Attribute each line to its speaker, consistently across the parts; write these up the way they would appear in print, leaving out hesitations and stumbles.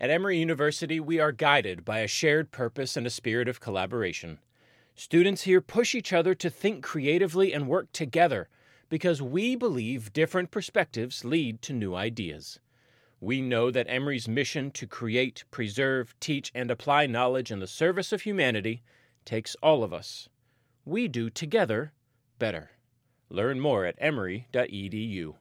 Speaker 1: At Emory University, we are guided by a shared purpose and a spirit of collaboration. Students here push each other to think creatively and work together because we believe different perspectives lead to new ideas. We know that Emory's mission to create, preserve, teach, and apply knowledge in the service of humanity takes all of us. We do together better. Learn more at emory.edu.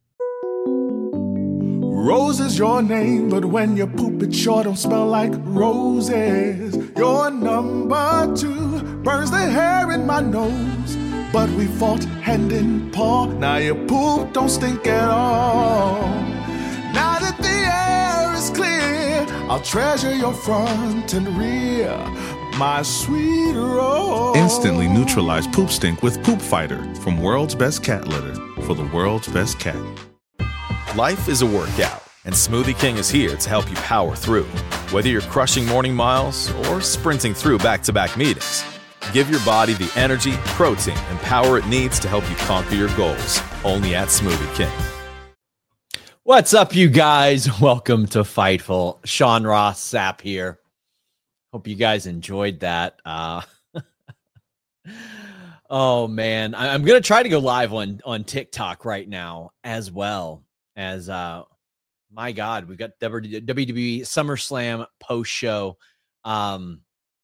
Speaker 2: Rose is your name, but when you poop it sure don't smell like roses. You're number 2, burns the hair in my nose. But we fought hand in paw, now your poop don't stink at all. Now that the air is clear, I'll treasure your front and rear, my sweet Rose.
Speaker 3: Instantly neutralize poop stink with Poop Fighter from World's Best Cat Litter for the world's best cat.
Speaker 4: Life is a workout, and Smoothie King is here to help you power through. Whether you're crushing morning miles or sprinting through back-to-back meetings, give your body the energy, protein, and power it needs to help you conquer your goals. Only at Smoothie King.
Speaker 5: What's up, you guys? Welcome to Fightful. Sean Ross Sapp here. Hope you guys enjoyed that. Oh, man. I'm going to try to go live on TikTok right now as well. As my God, we've got WWE SummerSlam post show. Wow,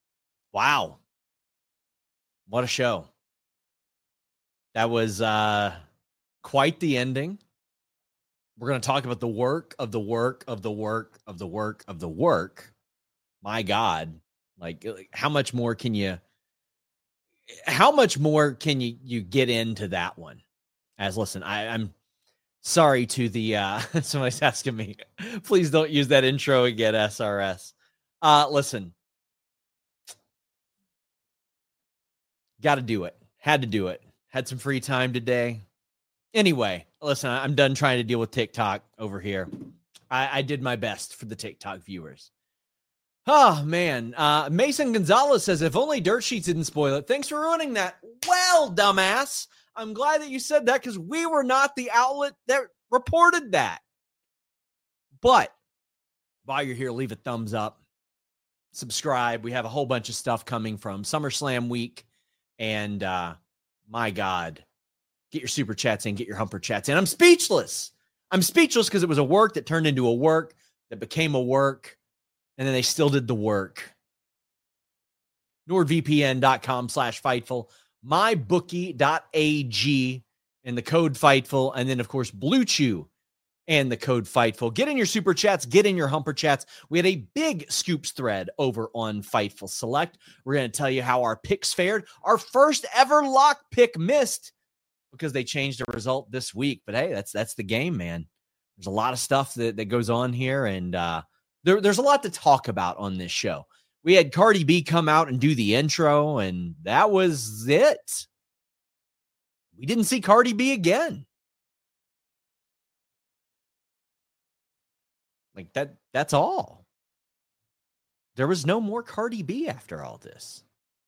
Speaker 5: what a show! That was quite the ending. We're going to talk about the work of the work of the work of the work of the work. My God, like how much more can you get into that one? As listen, I'm sorry to the somebody's asking me, please don't use that intro again, SRS. Listen, got to do it. Had to do it. Had some free time today. Anyway, listen, I'm done trying to deal with TikTok over here. I did my best for the TikTok viewers. Oh, man. Mason Gonzalez says, if only Dirt Sheets didn't spoil it. Thanks for ruining that. Well, dumbass. I'm glad that you said that because we were not the outlet that reported that. But while you're here, leave a thumbs up. Subscribe. We have a whole bunch of stuff coming from SummerSlam week. And my God, get your super chats in, get your humper chats in. I'm speechless. I'm speechless because it was a work that turned into a work that became a work. And then they still did the work. NordVPN.com/Fightful. MyBookie.ag and the code Fightful. And then, of course, Blue Chew and the code Fightful. Get in your super chats. Get in your humper chats. We had a big scoops thread over on Fightful Select. We're going to tell you how our picks fared. Our first ever lock pick missed because they changed the result this week. But, hey, that's the game, man. There's a lot of stuff that goes on here. And there's a lot to talk about on this show. We had Cardi B come out and do the intro, and that was it. We didn't see Cardi B again. Like that's all. There was no more Cardi B after all this.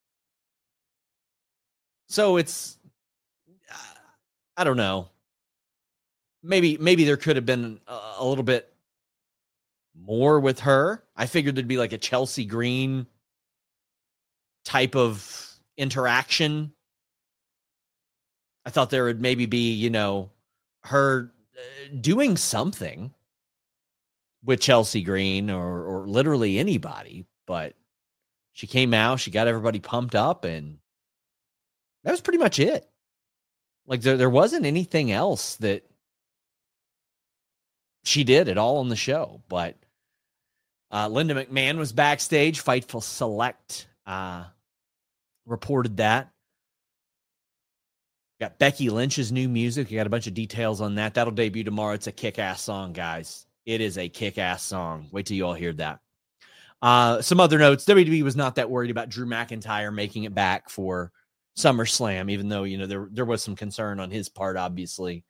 Speaker 5: So it's, I don't know. Maybe there could have been a little bit more with her. I figured there'd be like a Chelsea Green type of interaction. I thought there would maybe be, her doing something with Chelsea Green or literally anybody, but she came out, she got everybody pumped up, and that was pretty much it. Like there wasn't anything else that she did at all on the show, but Linda McMahon was backstage. Fightful Select reported that. Got Becky Lynch's new music. You got a bunch of details on that. That'll debut tomorrow. It's a kick-ass song, guys. It is a kick-ass song. Wait till you all hear that. Some other notes. WWE was not that worried about Drew McIntyre making it back for SummerSlam, even though, there was some concern on his part, obviously.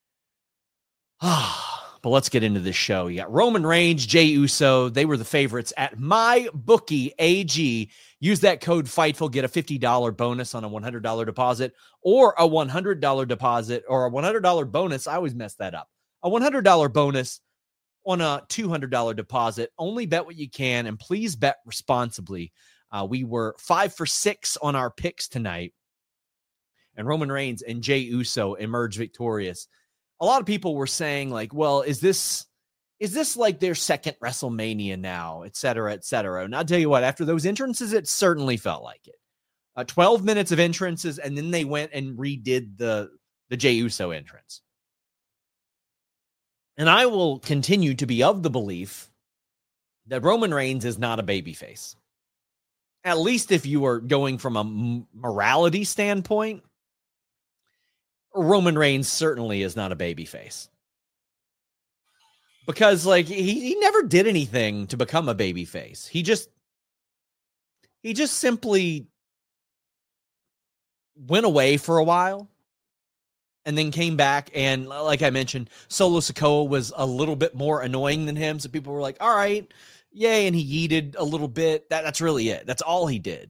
Speaker 5: But let's get into this show. You got Roman Reigns, Jey Uso. They were the favorites at MyBookie AG. Use that code Fightful. Get a $50 bonus on a $100 deposit or a $100 deposit or a $100 bonus. I always mess that up. A $100 bonus on a $200 deposit. Only bet what you can, and please bet responsibly. We were 5 for 6 on our picks tonight, and Roman Reigns and Jey Uso emerged victorious. A lot of people were saying, like, well, is this like their second WrestleMania now, et cetera, et cetera. And I'll tell you what, after those entrances, it certainly felt like it. 12 minutes of entrances, and then they went and redid the Jey Uso entrance. And I will continue to be of the belief that Roman Reigns is not a babyface. At least if you are going from a morality standpoint, Roman Reigns certainly is not a babyface. Because, like, he never did anything to become a babyface. He just simply went away for a while and then came back. And like I mentioned, Solo Sikoa was a little bit more annoying than him. So people were like, all right, yay. And he yeeted a little bit. That's really it. That's all he did.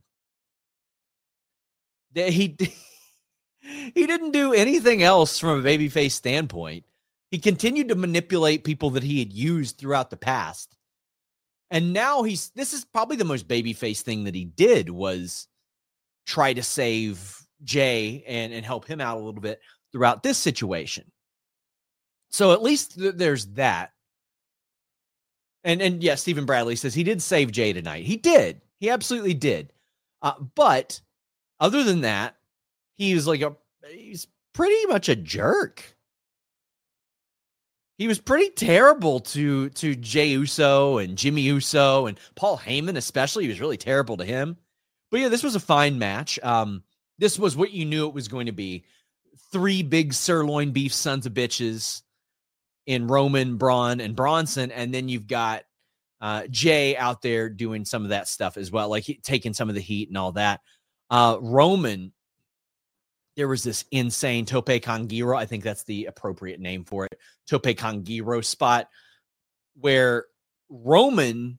Speaker 5: He didn't do anything else from a babyface standpoint. He continued to manipulate people that he had used throughout the past. And now this is probably the most babyface thing that he did, was try to save Jey and help him out a little bit throughout this situation. So at least there's that. And yeah, Stephen Bradley says he did save Jey tonight. He did. He absolutely did. But other than that, he's pretty much a jerk. He was pretty terrible to Jey Uso and Jimmy Uso and Paul Heyman especially. He was really terrible to him. But yeah, this was a fine match. This was what you knew it was going to be. 3 big sirloin beef sons of bitches in Roman, Braun, and Bronson. And then you've got Jey out there doing some of that stuff as well, like taking some of the heat and all that. Roman, there was this insane Tope con Giro. I think that's the appropriate name for it. Tope con Giro spot where Roman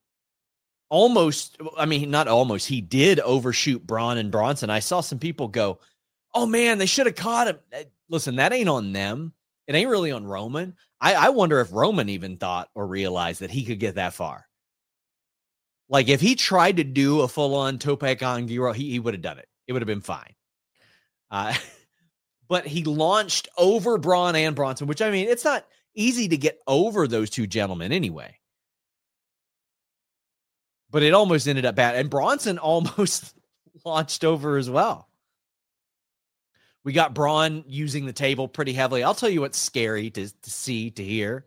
Speaker 5: he did overshoot Braun and Bronson. I saw some people go, oh man, they should have caught him. Listen, that ain't on them. It ain't really on Roman. I wonder if Roman even thought or realized that he could get that far. Like, if he tried to do a full-on Tope con Giro, he would have done it. It would have been fine. But he launched over Braun and Bronson, which, I mean, it's not easy to get over those two gentlemen anyway. But it almost ended up bad. And Bronson almost launched over as well. We got Braun using the table pretty heavily. I'll tell you what's scary to see, to hear.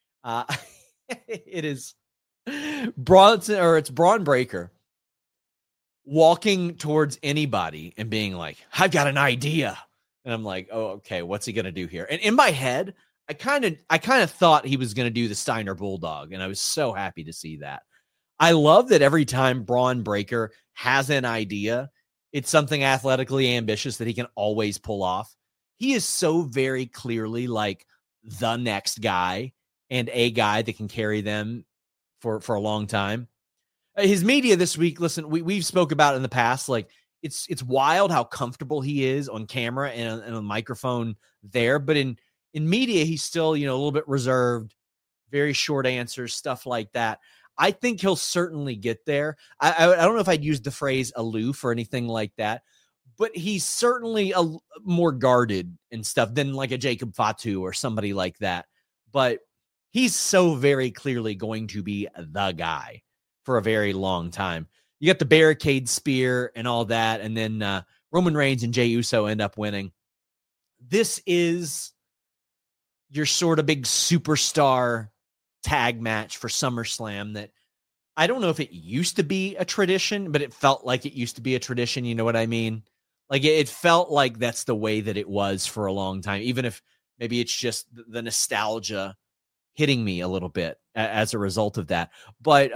Speaker 5: It is Bronson, or it's Braun Breaker walking towards anybody and being like, I've got an idea. And I'm like, oh, okay, what's he going to do here? And in my head, I kind of thought he was going to do the Steiner Bulldog. And I was so happy to see that. I love that every time Braun Breaker has an idea, it's something athletically ambitious that he can always pull off. He is so very clearly like the next guy and a guy that can carry them for a long time. His media this week, listen, we've spoke about it in the past. Like, it's wild how comfortable he is on camera and a microphone there. But in media, he's still, a little bit reserved, very short answers, stuff like that. I think he'll certainly get there. I don't know if I'd use the phrase aloof or anything like that, but he's certainly more guarded and stuff than like a Jacob Fatu or somebody like that. But he's so very clearly going to be the guy for a very long time. You got the barricade spear and all that, and then Roman Reigns and Jey Uso end up winning. This is your sort of big superstar tag match for SummerSlam that I don't know if it used to be a tradition, but it felt like it used to be a tradition. You know what I mean? Like, it felt like that's the way that it was for a long time, even if maybe it's just the nostalgia hitting me a little bit as a result of that. But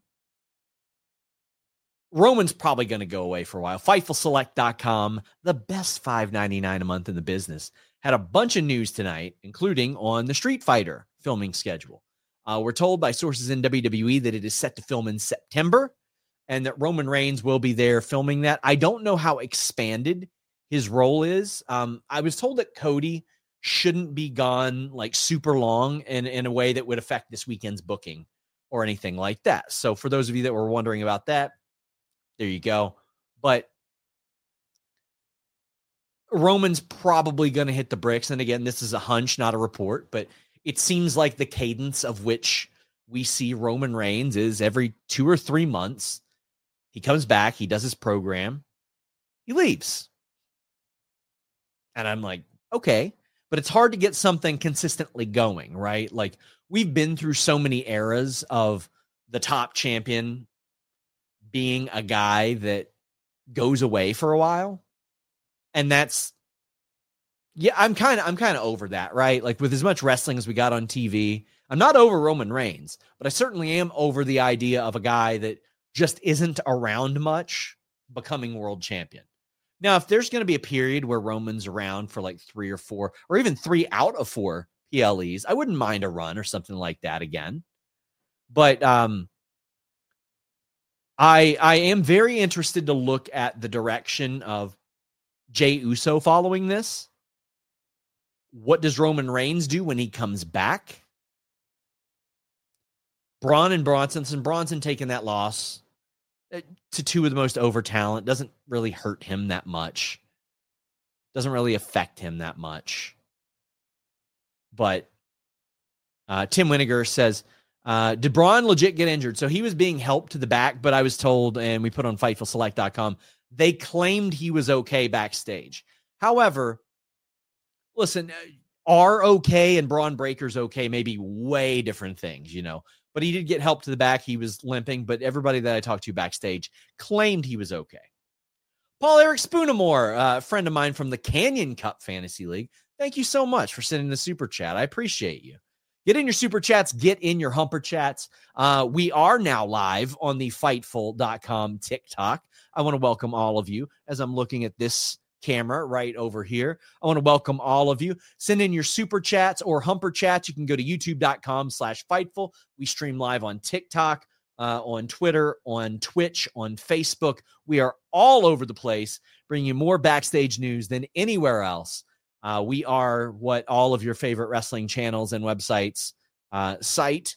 Speaker 5: Roman's probably going to go away for a while. FightfulSelect.com, the best $5.99 a month in the business, had a bunch of news tonight, including on the Street Fighter filming schedule. We're told by sources in WWE that it is set to film in September and that Roman Reigns will be there filming that. I don't know how expanded his role is. I was told that Cody shouldn't be gone like super long in a way that would affect this weekend's booking or anything like that. So for those of you that were wondering about that, there you go. But Roman's probably going to hit the bricks. And again, this is a hunch, not a report, but it seems like the cadence of which we see Roman Reigns is every 2 or 3 months. He comes back, he does his program, he leaves. And I'm like, okay, but it's hard to get something consistently going, right? Like, we've been through so many eras of the top champion being a guy that goes away for a while. And that's, yeah, I'm kind of over that, right? Like, with as much wrestling as we got on TV, I'm not over Roman Reigns, but I certainly am over the idea of a guy that just isn't around much becoming world champion. Now, if there's going to be a period where Roman's around for like 3 or 4, or even 3 out of 4 PLEs, I wouldn't mind a run or something like that again. But I am very interested to look at the direction of Jey Uso following this. What does Roman Reigns do when he comes back? Braun and Bronson, since Bronson taking that loss to 2 of the most over talent, doesn't really hurt him that much. Doesn't really affect him that much. But Tim Winiger says, did Braun legit get injured? So he was being helped to the back, but I was told, and we put on FightfulSelect.com, they claimed he was okay backstage. However, listen, are okay and Braun Breaker's okay may be way different things, you know. But he did get help to the back. He was limping, but everybody that I talked to backstage claimed he was okay. Paul Eric Spoonamore, a friend of mine from the Canyon Cup Fantasy League, thank you so much for sending the super chat. I appreciate you. Get in your super chats. Get in your humper chats. We are now live on the Fightful.com TikTok. I want to welcome all of you as I'm looking at this camera right over here. I want to welcome all of you. Send in your super chats or humper chats. You can go to youtube.com/Fightful. We stream live on TikTok, on Twitter, on Twitch, on Facebook. We are all over the place, bringing you more backstage news than anywhere else. We are what all of your favorite wrestling channels and websites cite.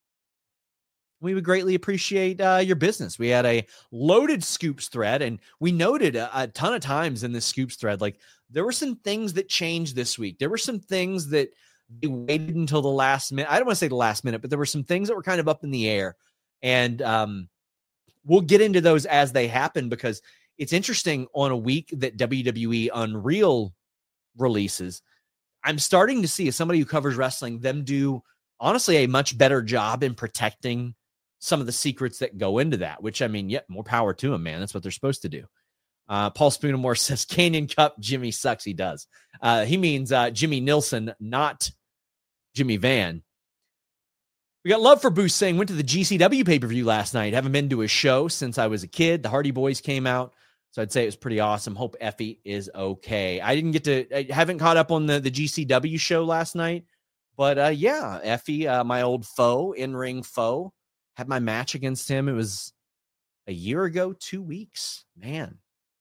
Speaker 5: We would greatly appreciate your business. We had a loaded Scoops thread, and we noted a ton of times in this Scoops thread, like, there were some things that changed this week. There were some things that they waited until the last minute. I don't want to say the last minute, but there were some things that were kind of up in the air. And we'll get into those as they happen, because it's interesting on a week that WWE Unreal releases. I'm starting to see, as somebody who covers wrestling, them do, honestly, a much better job in protecting some of the secrets that go into that, which, I mean, yeah, more power to them, man. That's what they're supposed to do. Paul Spoonamore says, Canyon Cup, Jimmy sucks. He does. He means Jimmy Nilsson, not Jimmy Van. We got love for Boost saying, went to the GCW pay-per-view last night. Haven't been to a show since I was a kid. The Hardy Boys came out, so I'd say it was pretty awesome. Hope Effie is okay. I haven't caught up on the GCW show last night, but yeah, Effie, my old foe, in-ring foe, had my match against him. It was a year ago, 2 weeks. Man,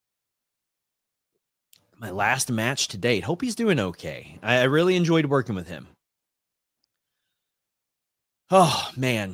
Speaker 5: my last match to date. Hope he's doing okay. I really enjoyed working with him. Oh, man.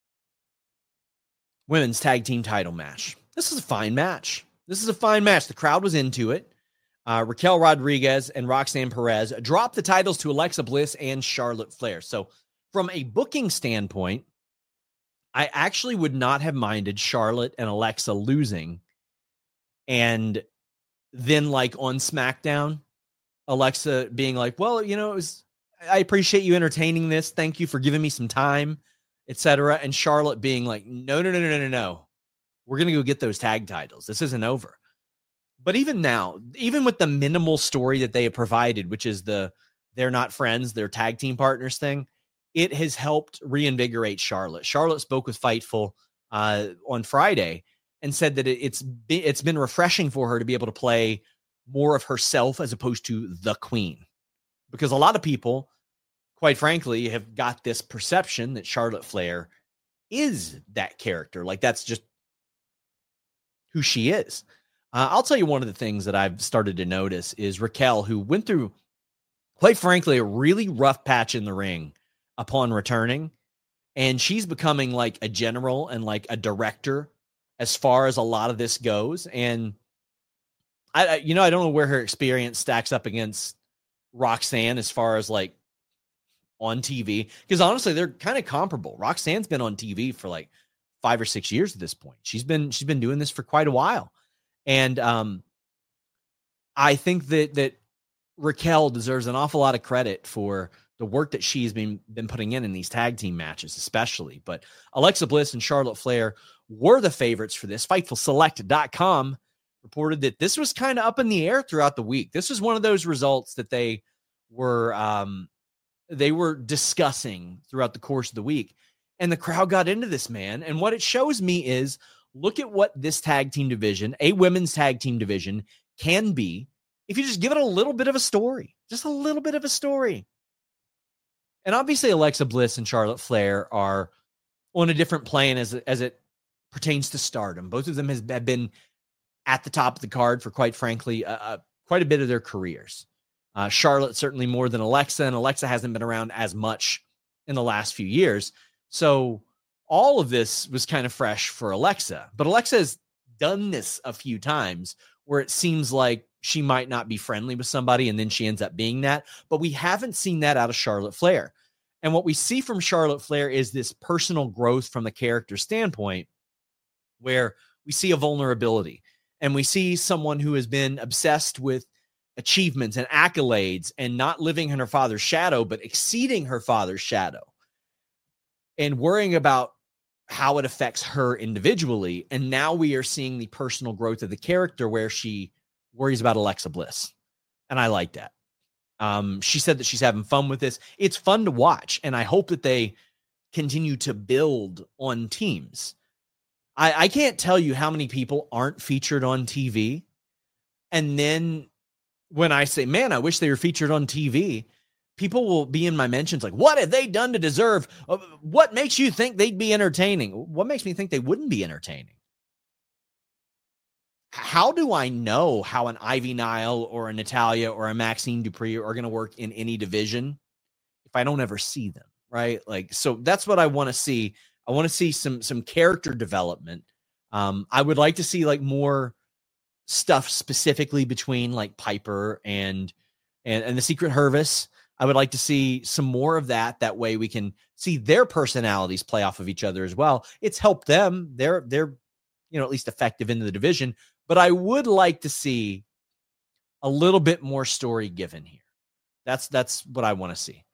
Speaker 5: Women's tag team title match. This is a fine match. The crowd was into it. Raquel Rodriguez and Roxanne Perez dropped the titles to Alexa Bliss and Charlotte Flair. So from a booking standpoint, I actually would not have minded Charlotte and Alexa losing. And then, like, on SmackDown, Alexa being like, well, you know, I appreciate you entertaining this. Thank you for giving me some time, etc. And Charlotte being like, no. We're going to go get those tag titles. This isn't over. But even now, even with the minimal story that they have provided, which is they're not friends, they're tag team partners thing, it has helped reinvigorate Charlotte. Charlotte spoke with Fightful on Friday and said that it's been refreshing for her to be able to play more of herself as opposed to the queen. Because a lot of people, quite frankly, have got this perception that Charlotte Flair is that character. Like, that's just who she is. I'll tell you, one of the things that I've started to notice is Raquel, who went through quite frankly, a really rough patch in the ring upon returning. And she's becoming like a general and like a director as far as a lot of this goes. And I don't know where her experience stacks up against Roxanne as far as like on TV, because honestly, they're kind of comparable. Roxanne's been on TV for like 5 or 6 years at this point. She's been doing this for quite a while. And I think that Raquel deserves an awful lot of credit for the work that she's been putting in these tag team matches, especially. But Alexa Bliss and Charlotte Flair were the favorites for this. FightfulSelect.com reported that this was kind of up in the air throughout the week. This was one of those results that they were discussing throughout the course of the week. And the crowd got into this, man. And what it shows me is, look at what this tag team division, a women's tag team division, can be if you just give it a little bit of a story. Just a little bit of a story. And obviously, Alexa Bliss and Charlotte Flair are on a different plane as it pertains to stardom. Both of them have been at the top of the card for, quite frankly, quite a bit of their careers. Charlotte certainly more than Alexa, and Alexa hasn't been around as much in the last few years. So all of this was kind of fresh for Alexa. But Alexa has done this a few times where it seems like she might not be friendly with somebody, and then she ends up being that. But we haven't seen that out of Charlotte Flair. And what we see from Charlotte Flair is this personal growth from the character standpoint, where we see a vulnerability, and we see someone who has been obsessed with achievements and accolades and not living in her father's shadow, but exceeding her father's shadow and worrying about how it affects her individually. And now we are seeing the personal growth of the character where she worries about Alexa Bliss. And I like that. She said that she's having fun with this. It's fun to watch. And I hope that they continue to build on teams. I can't tell you how many people aren't featured on TV. And then when I say, man, I wish they were featured on TV, people will be in my mentions like, what have they done to deserve? What makes you think they'd be entertaining? What makes me think they wouldn't be entertaining? How do I know how an Ivy Nile or a Natalya or a Maxine Dupree are going to work in any division if I don't ever see them, right? Like, so that's what I want to see. I want to see some character development. I would like to see like more stuff specifically between like Piper and the Secret Hervis. I would like to see some more of that. That way we can see their personalities play off of each other as well. It's helped them. They're at least effective in the division. But I would like to see a little bit more story given here. That's what I want to see.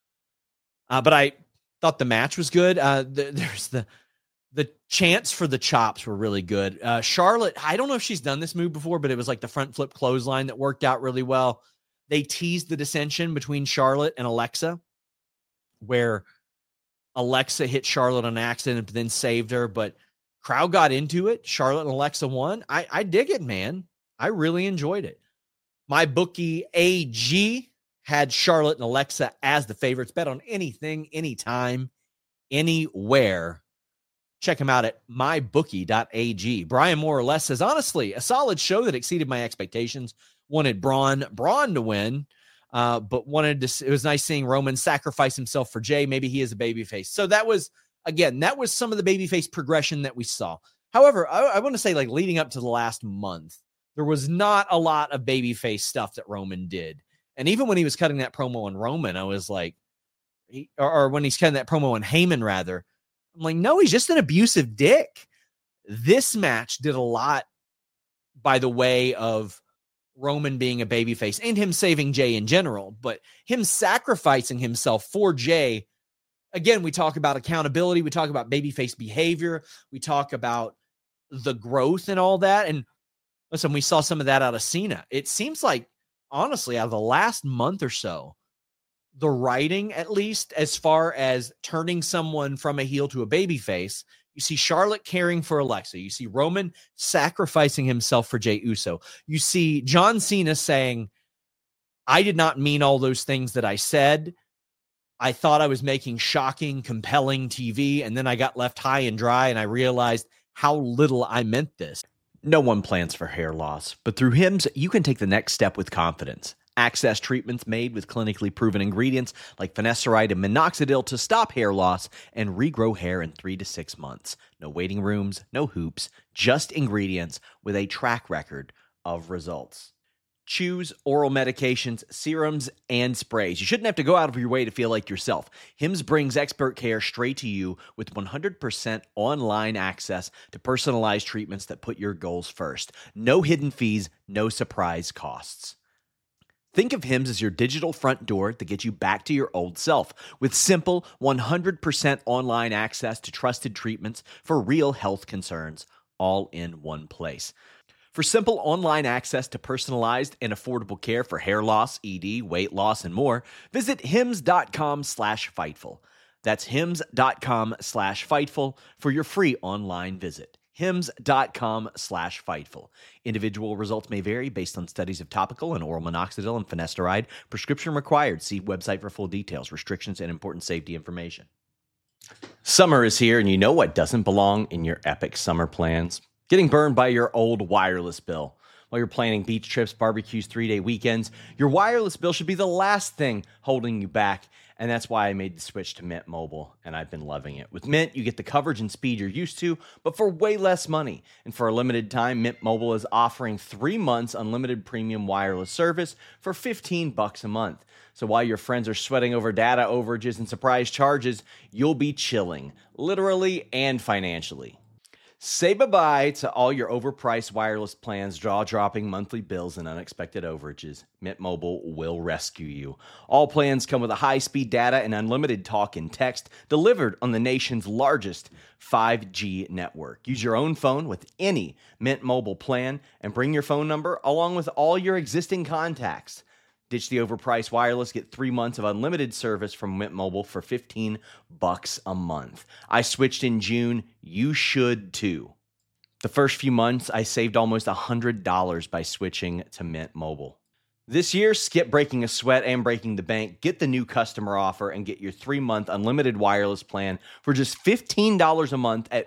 Speaker 5: But I thought the match was good. There's the chants for the chops were really good. Charlotte, I don't know if she's done this move before, but it was like the front flip clothesline that worked out really well. They teased the dissension between Charlotte and Alexa, where Alexa hit Charlotte on accident, but then saved her. But crowd got into it. Charlotte and Alexa won. I dig it, man. I really enjoyed it. My bookie AG had Charlotte and Alexa as the favorites. Bet on anything, anytime, anywhere. Check them out at mybookie.ag. Brian more or less says, honestly, a solid show that exceeded my expectations. Wanted Braun to win, but wanted to. It was nice seeing Roman sacrifice himself for Jay. Maybe he is a babyface. So that was some of the babyface progression that we saw. However, I want to say, like, leading up to the last month, there was not a lot of babyface stuff that Roman did. And even when he was cutting that promo on Roman, I was like, or when he's cutting that promo on Heyman, rather, I'm like, no, he's just an abusive dick. This match did a lot by the way of Roman being a babyface and him saving Jay in general, but him sacrificing himself for Jay. Again, we talk about accountability. We talk about babyface behavior. We talk about the growth and all that. And listen, we saw some of that out of Cena. It seems like, honestly, out of the last month or so, the writing, at least as far as turning someone from a heel to a babyface, you see Charlotte caring for Alexa. You see Roman sacrificing himself for Jey Uso. You see John Cena saying, I did not mean all those things that I said. I thought I was making shocking, compelling TV, and then I got left high and dry, and I realized how little I meant this.
Speaker 6: No one plans for hair loss, but through Hims, you can take the next step with confidence.
Speaker 5: Access treatments made with clinically proven ingredients like finasteride and minoxidil to stop hair loss and regrow hair in 3 to 6 months. No waiting rooms, no hoops, just ingredients with a track record of results. Choose oral medications, serums, and sprays. You shouldn't have to go out of your way to feel like yourself. Hims brings expert care straight to you with 100% online access to personalized treatments that put your goals first. No hidden fees, no surprise costs. Think of Hims as your digital front door to get you back to your old self with simple 100% online access to trusted treatments for real health concerns, all in one place. For simple online access to personalized and affordable care for hair loss, ED, weight loss, and more, visit hims.com/Fightful. That's hims.com/Fightful for your free online visit. hims.com/Fightful. Individual results may vary based on studies of topical and oral minoxidil and finasteride. Prescription required. See website for full details, restrictions, and important safety information. Summer is here, and you know what doesn't belong in your epic summer plans? Getting burned by your old wireless bill. While you're planning beach trips, barbecues, 3-day weekends, your wireless bill should be the last thing holding you back. And that's why I made the switch to Mint Mobile, and I've been loving it. With Mint, you get the coverage and speed you're used to, but for way less money. And for a limited time, Mint Mobile is offering 3 months unlimited premium wireless service for $15 a month. So while your friends are sweating over data overages and surprise charges, you'll be chilling, literally and financially. Say bye-bye to all your overpriced wireless plans, jaw-dropping monthly bills, and unexpected overages. Mint Mobile will rescue you. All plans come with a high-speed data and unlimited talk and text delivered on the nation's largest 5G network. Use your own phone with any Mint Mobile plan and bring your phone number along with all your existing contacts. Ditch the overpriced wireless, get 3 months of unlimited service from Mint Mobile for $15 a month. I switched in June. You should too. The first few months, I saved almost $100 by switching to Mint Mobile. This year, skip breaking a sweat and breaking the bank. Get the new customer offer and get your 3-month unlimited wireless plan for just $15 a month at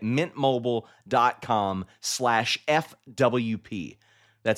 Speaker 5: mintmobile.com/FWP. That's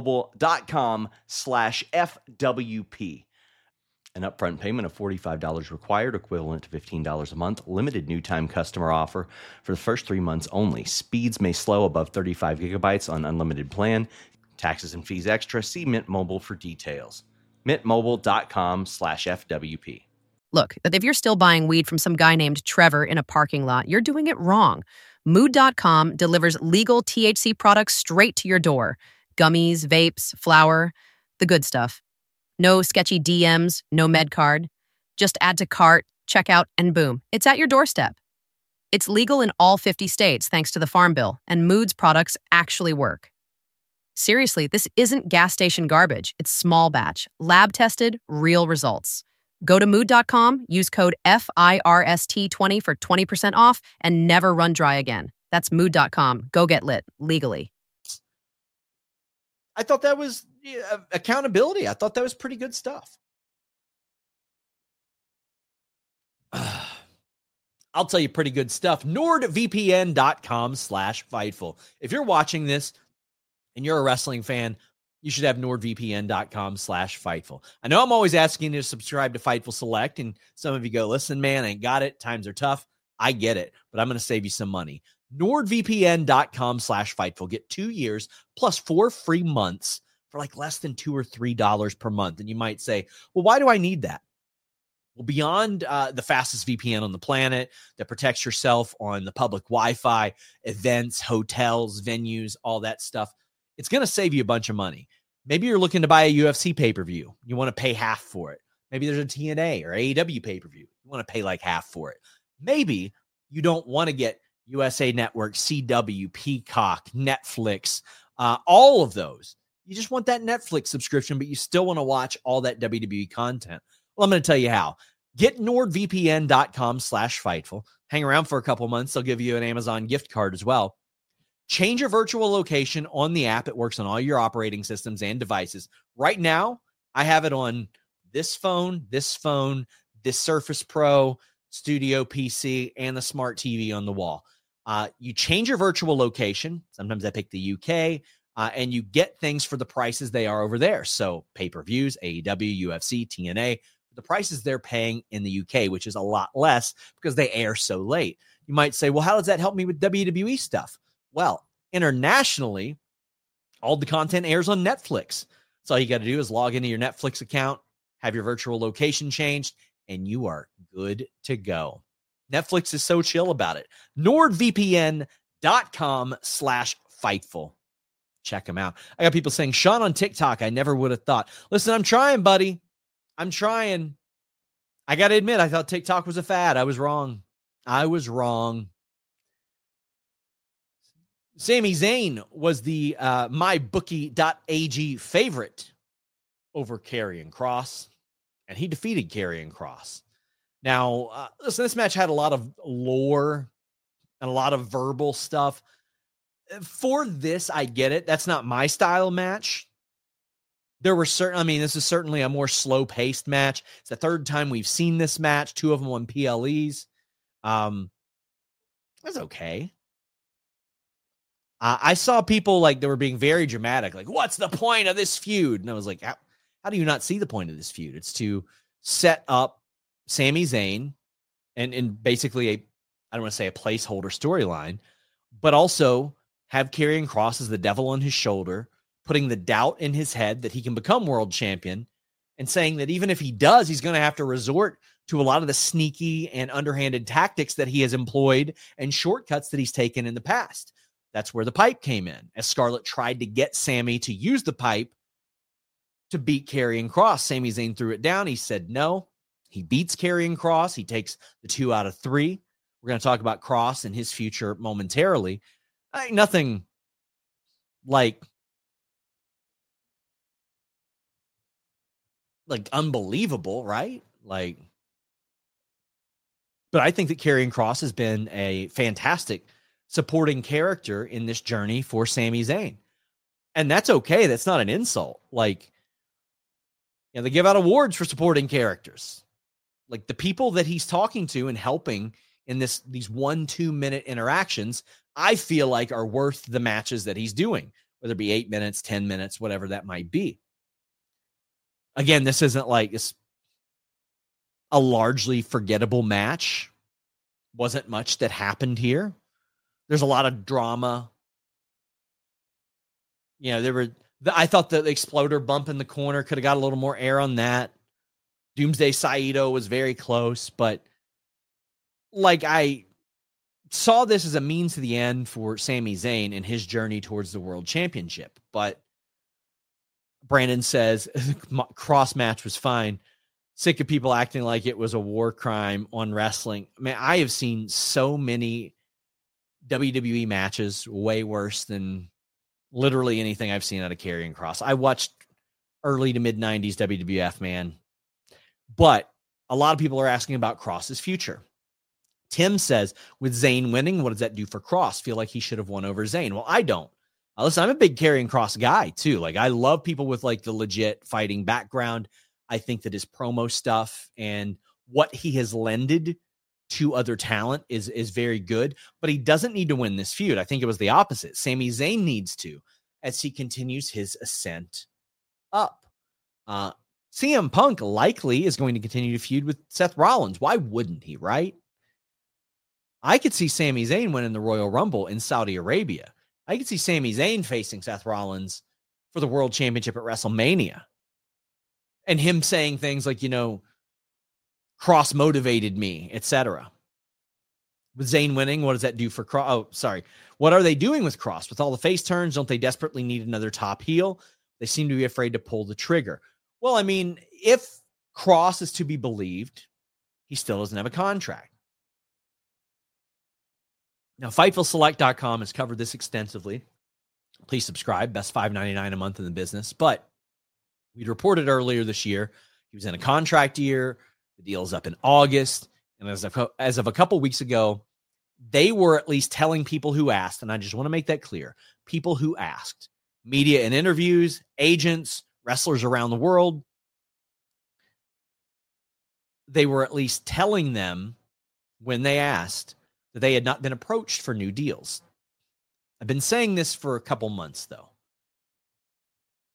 Speaker 5: mintmobile.com/FWP. An upfront payment of $45 required, equivalent to $15 a month. Limited new time customer offer for the first 3 months only. Speeds may slow above 35 gigabytes on unlimited plan. Taxes and fees extra. See Mint Mobile for details. mintmobile.com/FWP.
Speaker 6: Look, if you're still buying weed from some guy named Trevor in a parking lot, you're doing it wrong. Mood.com delivers legal THC products straight to your door. Gummies, vapes, flour, the good stuff. No sketchy DMs, no med card. Just add to cart, checkout, and boom, it's at your doorstep. It's legal in all 50 states thanks to the Farm Bill, and Mood's products actually work. Seriously, this isn't gas station garbage. It's small batch, lab tested, real results. Go to mood.com, use code FIRST20 for 20% off, and never run dry again. That's mood.com. Go get lit, legally.
Speaker 5: I thought that was accountability. I thought that was pretty good stuff. I'll tell you pretty good stuff. NordVPN.com/Fightful. If you're watching this and you're a wrestling fan, you should have NordVPN.com/Fightful. I know I'm always asking you to subscribe to Fightful Select, and some of you go, listen, man, I ain't got it. Times are tough. I get it, but I'm going to save you some money. NordVPN.com/Fightful. Get 2 years plus 4 free months for like less than $2 or $3 per month. And you might say, well, why do I need that? Well, beyond the fastest VPN on the planet that protects yourself on the public Wi-Fi, events, hotels, venues, all that stuff, it's going to save you a bunch of money. Maybe you're looking to buy a UFC pay-per-view. You want to pay half for it. Maybe there's a TNA or AEW pay-per-view. You want to pay like half for it. Maybe you don't want to get USA Network, CW, Peacock, Netflix, all of those. You just want that Netflix subscription, but you still want to watch all that WWE content. Well, I'm going to tell you how. Get NordVPN.com/Fightful. Hang around for a couple months. They'll give you an Amazon gift card as well. Change your virtual location on the app. It works on all your operating systems and devices. Right now, I have it on this phone, this Surface Pro, Studio PC, and the smart TV on the wall. You change your virtual location. Sometimes I pick the UK. and you get things for the prices they are over there. So pay-per-views, AEW, UFC, TNA, the prices they're paying in the UK, which is a lot less because they air so late. You might say, well, how does that help me with WWE stuff? Well, internationally, all the content airs on Netflix. So all you got to do is log into your Netflix account, have your virtual location changed, and you are good to go. Netflix is so chill about it. NordVPN.com/Fightful. Check them out. I got people saying, Sean on TikTok, I never would have thought. Listen, I'm trying, buddy. I'm trying. I got to admit, I thought TikTok was a fad. I was wrong. Sami Zayn was the MyBookie.ag favorite over Karrion Kross, and he defeated Karrion Kross. Now, listen, this match had a lot of lore and a lot of verbal stuff. For this, I get it. That's not my style match. There were this is certainly a more slow-paced match. It's the third time we've seen this match, 2 of them on PLEs. That's okay. I saw people they were being very dramatic, like, what's the point of this feud? And I was like, how do you not see the point of this feud? It's to set up Sami Zayn and basically I don't want to say a placeholder storyline, but also have Karrion Kross as the devil on his shoulder, putting the doubt in his head that he can become world champion, and saying that even if he does, he's going to have to resort to a lot of the sneaky and underhanded tactics that he has employed and shortcuts that he's taken in the past. That's where the pipe came in, as Scarlett tried to get Sami to use the pipe to beat Karrion Kross. Sami Zayn threw it down. He said no. He beats Karrion Kross. He takes the 2 out of 3. We're going to talk about Kross and his future momentarily. Nothing like unbelievable, right? But I think that Karrion Kross has been a fantastic supporting character in this journey for Sami Zayn. And that's okay. That's not an insult. They give out awards for supporting characters. The people that he's talking to and helping in these 1-2 minute interactions, I feel like are worth the matches that he's doing, whether it be 8 minutes, 10 minutes, whatever that might be. Again, this isn't it's a largely forgettable match. Wasn't much that happened here. There's a lot of drama. I thought the exploder bump in the corner could have got a little more air on that. Doomsday Saito was very close, but I saw this as a means to the end for Sami Zayn in his journey towards the world championship. But Brandon says Kross match was fine. Sick of people acting like it was a war crime on wrestling. Man, I have seen so many WWE matches way worse than literally anything I've seen out of Karrion Kross. I watched early to mid 90s WWF, man. But a lot of people are asking about Kross's future. Tim says, with Zayn winning, what does that do for Kross? Feel like he should have won over Zayn. Well, I don't. Listen, I'm a big Karrion Kross guy too. I love people with the legit fighting background. I think that his promo stuff and what he has lended to other talent is very good, but he doesn't need to win this feud. I think it was the opposite. Sami Zayn needs to, as he continues his ascent up. CM Punk likely is going to continue to feud with Seth Rollins. Why wouldn't he, right? I could see Sami Zayn winning the Royal Rumble in Saudi Arabia. I could see Sami Zayn facing Seth Rollins for the World Championship at WrestleMania. And him saying things like, Kross motivated me, etc. With Zayn winning, what does that do for Kross? Oh, sorry. What are they doing with Kross? With all the face turns, don't they desperately need another top heel? They seem to be afraid to pull the trigger. Well, if Kross is to be believed, he still doesn't have a contract. Now, FightfulSelect.com has covered this extensively. Please subscribe. Best $5.99 a month in the business. But we'd reported earlier this year he was in a contract year. The deal's up in August. And as of a couple weeks ago, they were at least telling people who asked, and I just want to make that clear, people who asked, media and interviews, agents, wrestlers around the world, they were at least telling them when they asked that they had not been approached for new deals. I've been saying this for a couple months, though.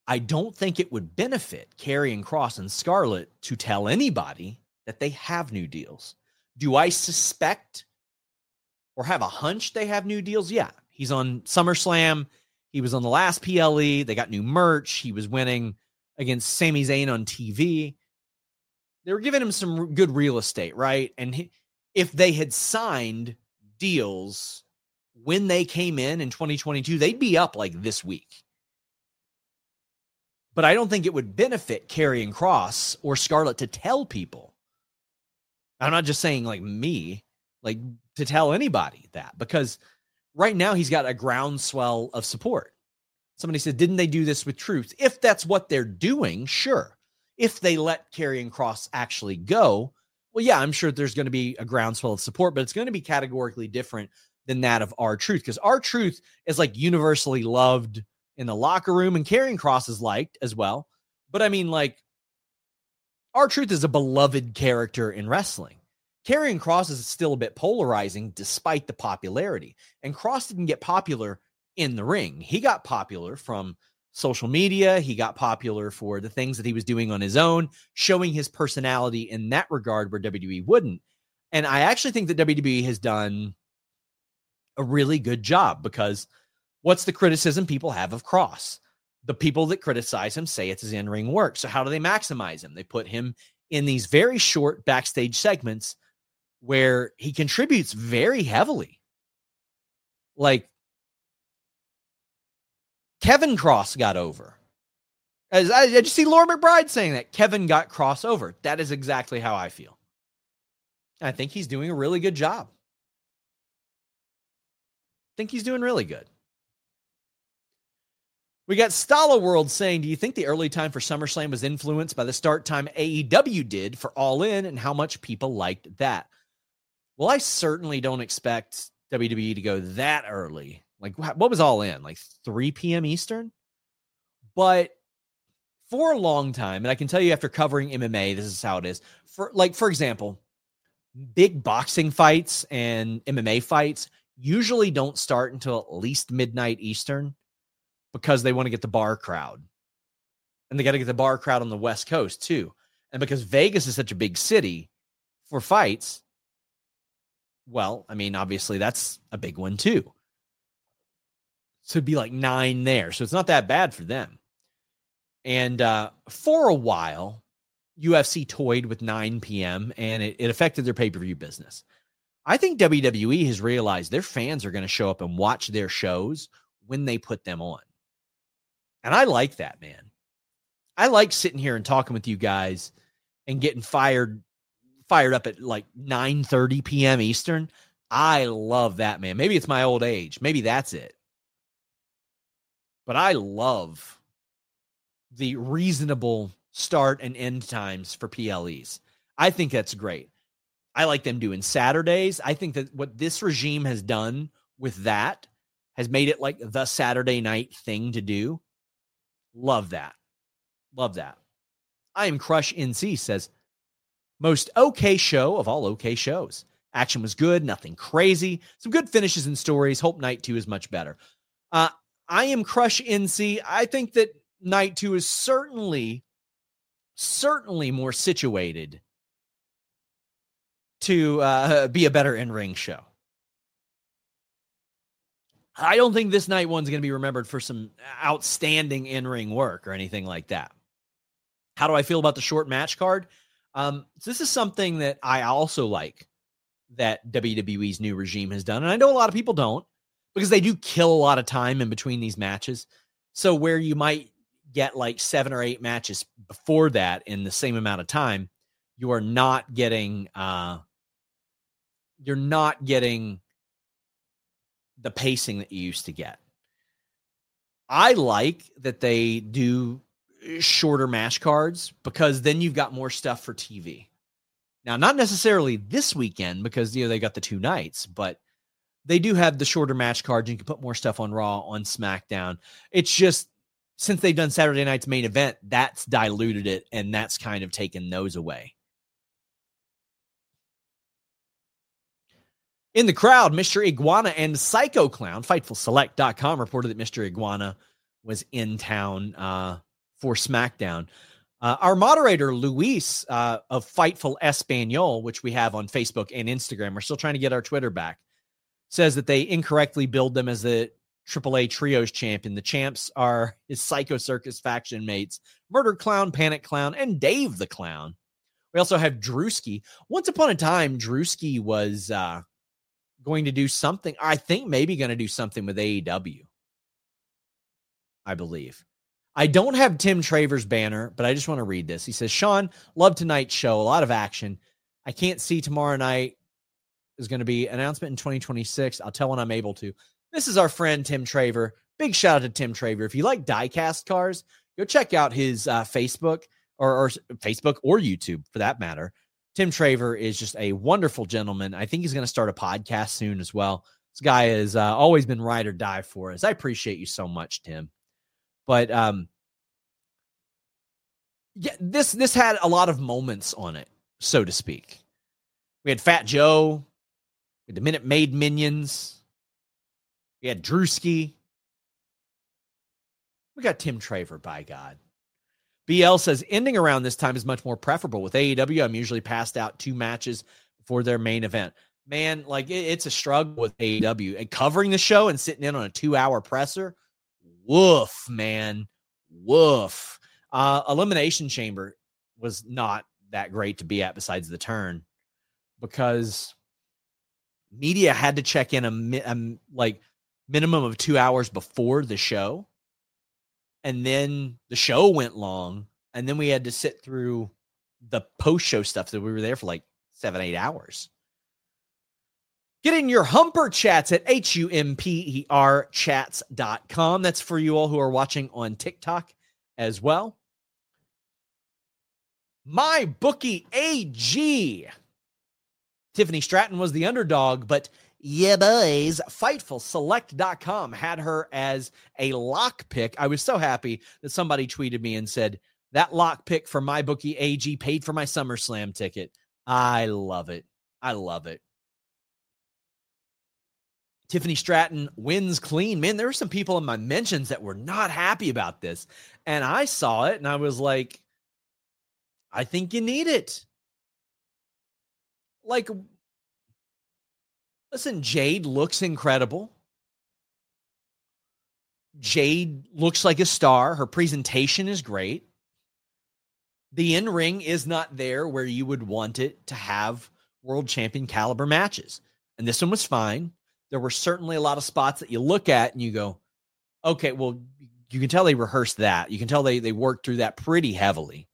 Speaker 5: I don't think it would benefit Karrion Kross and Scarlett to tell anybody that they have new deals. Do I suspect or have a hunch they have new deals? Yeah. He's on SummerSlam. He was on the last PLE. They got new merch. He was winning against Sami Zayn on TV. They were giving him some good real estate, right? And if they had signed deals when they came in 2022, they'd be up like this week. But I don't think it would benefit Karrion Kross or Scarlett to tell people. I'm not just saying like me, like to tell anybody that, because right now he's got a groundswell of support. Somebody said, didn't they do this with Truth? If that's what they're doing, sure. If they let Karrion Kross actually go, well, yeah, I'm sure there's going to be a groundswell of support, but it's going to be categorically different than that of R-Truth, because R-Truth is like universally loved in the locker room, and Karrion Kross is liked as well. But I mean, like, R-Truth is a beloved character in wrestling. Karrion Kross is still a bit polarizing despite the popularity. And Kross didn't get popular in the ring. He got popular from social media. He got popular for the things that he was doing on his own, showing his personality in that regard where WWE wouldn't. And I actually think that WWE has done a really good job, because what's the criticism people have of Kross? The people that criticize him say it's his in-ring work. So how do they maximize him? They put him in these very short backstage segments where he contributes very heavily. Like, Kevin Kross got over. As I just see Laura McBride saying that Kevin got Kross over. That is exactly how I feel. I think he's doing a really good job. I think he's doing really good. We got Stala World saying, do you think the early time for SummerSlam was influenced by the start time AEW did for All In, and how much people liked that? Well, I certainly don't expect WWE to go that early. Like, what was All In? Like 3 p.m. Eastern? But for a long time, and I can tell you after covering MMA, this is how it is. For example, big boxing fights and MMA fights usually don't start until at least midnight Eastern, because they want to get the bar crowd. And they got to get the bar crowd on the West Coast too. And because Vegas is such a big city for fights, well, I mean, obviously that's a big one too. So it'd be like 9 there. So it's not that bad for them. And for a while, UFC toyed with 9 p.m. and it affected their pay-per-view business. I think WWE has realized their fans are going to show up and watch their shows when they put them on. And I like that, man. I like sitting here and talking with you guys and getting fired up at like 9:30 p.m. Eastern. I love that, man. Maybe it's my old age. Maybe that's it. But I love the reasonable start and end times for PLEs. I think that's great. I like them doing Saturdays. I think that what this regime has done with that has made it like the Saturday night thing to do. Love that. Love that. I am Crush NC says, most okay show of all okay shows. Action was good, nothing crazy. Some good finishes and stories. Hope night 2 is much better. I am Crush NC. I think that night 2 is certainly more situated to be a better in-ring show. I don't think this night 1's going to be remembered for some outstanding in-ring work or anything like that. How do I feel about the short match card? So this is something that I also like that WWE's new regime has done. And I know a lot of people don't, because they do kill a lot of time in between these matches. So where you might get like 7 or 8 matches before that in the same amount of time, you are not getting, the pacing that you used to get. I like that they do shorter match cards, because then you've got more stuff for TV. Now, not necessarily this weekend, because they got the 2 nights, but they do have the shorter match cards. You can put more stuff on Raw, on SmackDown. It's just, since they've done Saturday night's main event, that's diluted it, and that's kind of taken those away. In the crowd, Mr. Iguana and Psycho Clown, FightfulSelect.com, reported that Mr. Iguana was in town for SmackDown. Our moderator, Luis, of Fightful Espanol, which we have on Facebook and Instagram, we're still trying to get our Twitter back, says that they incorrectly billed them as the AAA Trios champion. The champs are his Psycho Circus faction mates, Murder Clown, Panic Clown, and Dave the Clown. We also have Drewski. Once upon a time, Drewski was going to do something. I think maybe going to do something with AEW, I believe. I don't have Tim Traver's banner, but I just want to read this. He says, Sean, love tonight's show. A lot of action. I can't see tomorrow night. Is going to be announcement in 2026. I'll tell when I'm able to. This is our friend Tim Traver. Big shout out to Tim Traver. If you like diecast cars, go check out his Facebook or Facebook or YouTube for that matter. Tim Traver is just a wonderful gentleman. I think he's going to start a podcast soon as well. This guy has always been ride or die for us. I appreciate you so much, Tim. But yeah, this had a lot of moments on it, so to speak. We had Fat Joe. We had the Minute Maid Minions. We had Drewski. We got Tim Traver, by God. BL says, ending around this time is much more preferable. With AEW, I'm usually passed out 2 matches before their main event. Man, like, it's a struggle with AEW. And covering the show and sitting in on a 2-hour presser, woof, man. Woof. Elimination Chamber was not that great to be at besides the turn, because media had to check in a minimum of 2 hours before the show. And then the show went long. And then we had to sit through the post-show stuff that we were there for like 7-8 hours. Get in your Humper Chats at HUMPERchats.com. That's for you all who are watching on TikTok as well. My Bookie AG. Tiffany Stratton was the underdog, but yeah, boys, FightfulSelect.com had her as a lock pick. I was so happy that somebody tweeted me and said, that lock pick for My Bookie AG paid for my SummerSlam ticket. I love it. I love it. Tiffany Stratton wins clean. Man, there were some people in my mentions that were not happy about this. And I saw it and I was like, I think you need it. Like, listen, Jade looks incredible. Jade looks like a star. Her presentation is great. The in-ring is not there where you would want it to have world champion caliber matches. And this one was fine. There were certainly a lot of spots that you look at and you go, okay, well, you can tell they rehearsed that. You can tell they worked through that pretty heavily.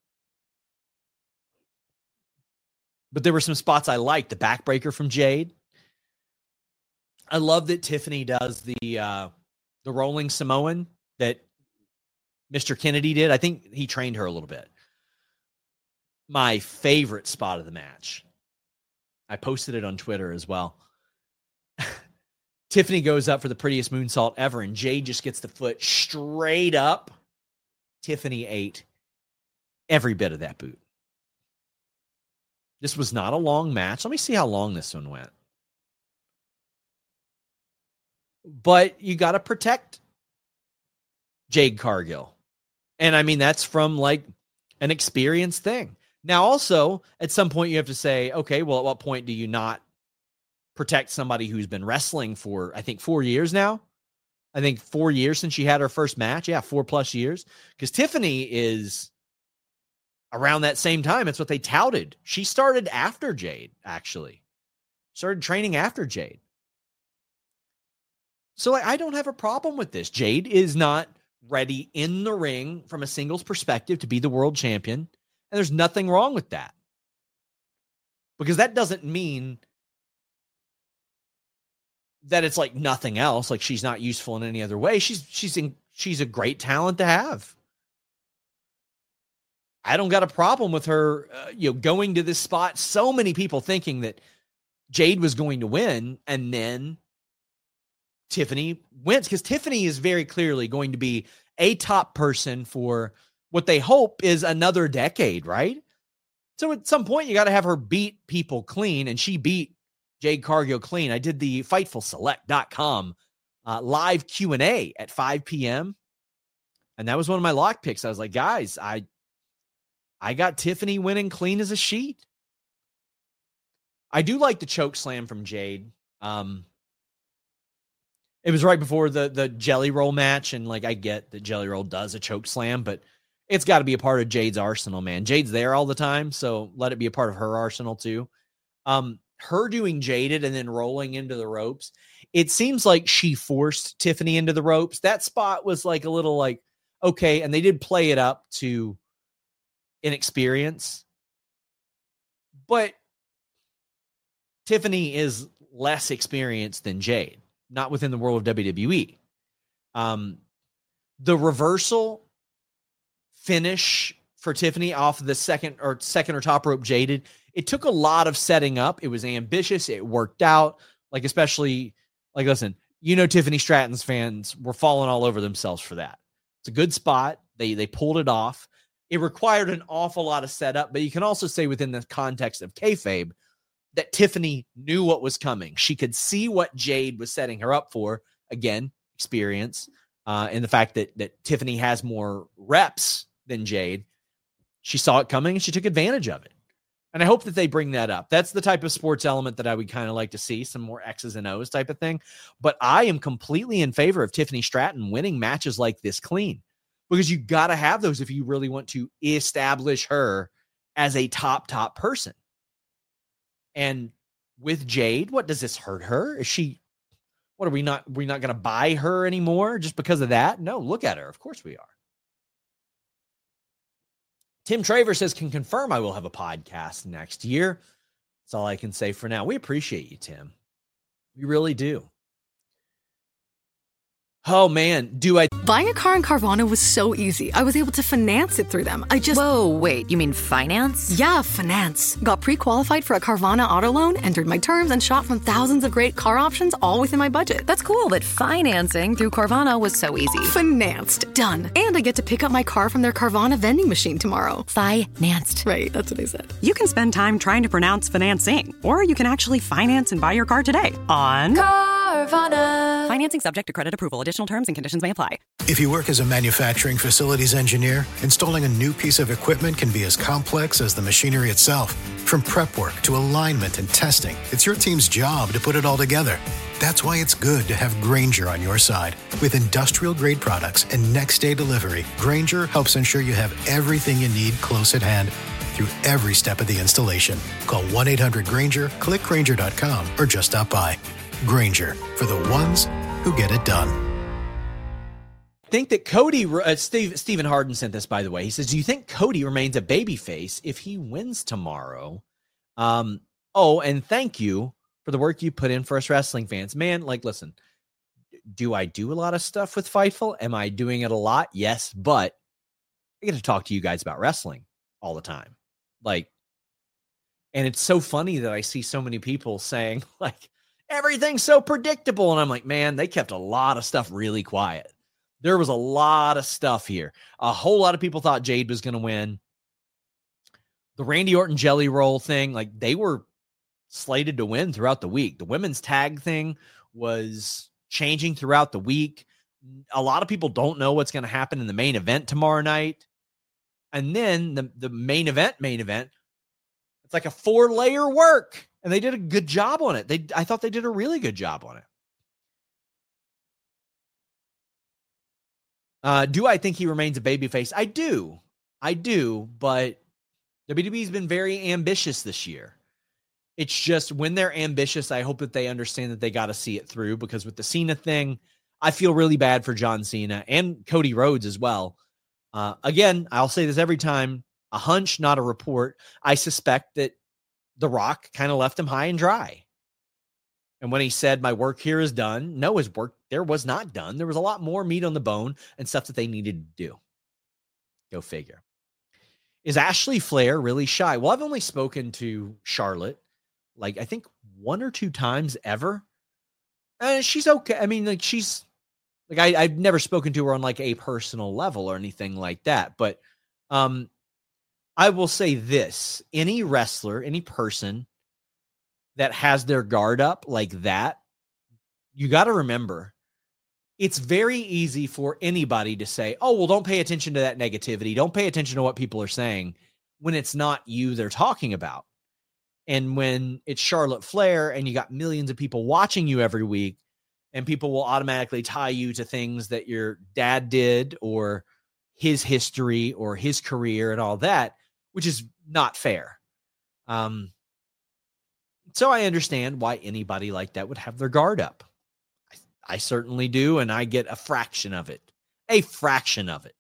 Speaker 5: But there were some spots I liked. The backbreaker from Jade. I love that Tiffany does the rolling Samoan that Mr. Kennedy did. I think he trained her a little bit. My favorite spot of the match. I posted it on Twitter as well. Tiffany goes up for the prettiest moonsault ever, and Jade just gets the foot straight up. Tiffany ate every bit of that boot. This was not a long match. Let me see how long this one went. But you got to protect Jade Cargill. And I mean, that's from like an experience thing. Now, also, at some point you have to say, okay, well, at what point do you not protect somebody who's been wrestling for, I think, 4 years now? I think 4 years since she had her first match. Yeah, 4+ years. Because Tiffany is around that same time. It's what they touted. She started after Jade, actually. Started training after Jade. So I don't have a problem with this. Jade is not ready in the ring from a singles perspective to be the world champion. And there's nothing wrong with that. Because that doesn't mean that it's like nothing else. Like she's not useful in any other way. She's a great talent to have. I don't got a problem with her, going to this spot. So many people thinking that Jade was going to win, and then Tiffany wins, because Tiffany is very clearly going to be a top person for what they hope is another decade, right? So at some point, you got to have her beat people clean, and she beat Jade Cargill clean. I did the FightfulSelect.com live Q&A at 5 p.m. And that was one of my lock picks. I was like, guys, I got Tiffany winning clean as a sheet. I do like the choke slam from Jade. It was right before the Jelly Roll match, and like I get that Jelly Roll does a choke slam, but it's got to be a part of Jade's arsenal, man. Jade's there all the time, so let it be a part of her arsenal too. Her doing Jaded and then rolling into the ropes, it seems like she forced Tiffany into the ropes. That spot was like a little like, okay, and they did play it up to inexperience, but Tiffany is less experienced than Jade, not within the world of WWE. The reversal finish for Tiffany off of the second or top rope Jaded, it took a lot of setting up. It was ambitious. It worked out. Like, especially, like, listen, Tiffany Stratton's fans were falling all over themselves for that. It's a good spot. They pulled it off. It required an awful lot of setup, but you can also say within the context of kayfabe that Tiffany knew what was coming. She could see what Jade was setting her up for. Again, experience, and the fact that Tiffany has more reps than Jade. She saw it coming and she took advantage of it. And I hope that they bring that up. That's the type of sports element that I would kind of like to see, some more X's and O's type of thing. But I am completely in favor of Tiffany Stratton winning matches like this clean, because you got to have those if you really want to establish her as a top person. And with Jade, what does this hurt her? Is she, what are we not going to buy her anymore just because of that? No, look at her. Of course we are. Tim Traver says, can confirm I will have a podcast next year. That's all I can say for now. We appreciate you, Tim. We really do. Oh, man.
Speaker 7: Buying a car in Carvana was so easy. I was able to finance it through them.
Speaker 6: Whoa, wait, you mean finance?
Speaker 7: Yeah, finance. Got pre-qualified for a Carvana auto loan, entered my terms, and shot from thousands of great car options, all within my budget.
Speaker 6: That's cool, but financing through Carvana was so easy.
Speaker 7: Financed. Done. And I get to pick up my car from their Carvana vending machine tomorrow.
Speaker 6: Financed.
Speaker 7: Right, that's what I said.
Speaker 8: You can spend time trying to pronounce financing, or you can actually finance and buy your car today on
Speaker 7: Carvana.
Speaker 8: Financing subject to credit approval. Additional terms and conditions may apply.
Speaker 9: If you work as a manufacturing facilities engineer, installing a new piece of equipment can be as complex as the machinery itself. From prep work to alignment and testing, it's your team's job to put it all together. That's why it's good to have Grainger on your side. With industrial-grade products and next-day delivery, Grainger helps ensure you have everything you need close at hand through every step of the installation. Call 1-800-GRAINGER, click Grainger.com, or just stop by. Grainger, for the ones who get it done.
Speaker 5: I think that Cody, Stephen Harden sent this, by the way. He says, do you think Cody remains a babyface if he wins tomorrow? And thank you for the work you put in for us wrestling fans. Man, like, listen, do I do a lot of stuff with Fightful? Am I doing it a lot? Yes, but I get to talk to you guys about wrestling all the time. Like, and it's so funny that I see so many people saying, like, everything's so predictable. And I'm like, man, they kept a lot of stuff really quiet. There was a lot of stuff here. A whole lot of people thought Jade was going to win. The Randy Orton Jelly Roll thing, like, they were slated to win throughout the week. The women's tag thing was changing throughout the week. A lot of people don't know what's going to happen in the main event tomorrow night. And then the main event, it's like a 4-layer work. And they did a good job on it. I thought they did a really good job on it. Do I think he remains a babyface? I do, but WWE's been very ambitious this year. It's just when they're ambitious, I hope that they understand that they got to see it through, because with the Cena thing, I feel really bad for John Cena and Cody Rhodes as well. Again, I'll say this every time, a hunch, not a report. I suspect that The Rock kind of left him high and dry. And when he said, my work here is done, no, his work there was not done. There was a lot more meat on the bone and stuff that they needed to do. Go figure. Is Ashley Flair really shy? Well, I've only spoken to Charlotte, like, I think 1 or 2 times ever. And she's okay. I mean, like, she's like, I've never spoken to her on like a personal level or anything like that. But I will say this, any wrestler, any person that has their guard up like that, you got to remember it's very easy for anybody to say, oh, well, don't pay attention to that negativity. Don't pay attention to what people are saying when it's not you they're talking about. And when it's Charlotte Flair and you got millions of people watching you every week, and people will automatically tie you to things that your dad did or his history or his career and all that, which is not fair. So I understand why anybody like that would have their guard up. I certainly do, and I get a fraction of it. A fraction of it.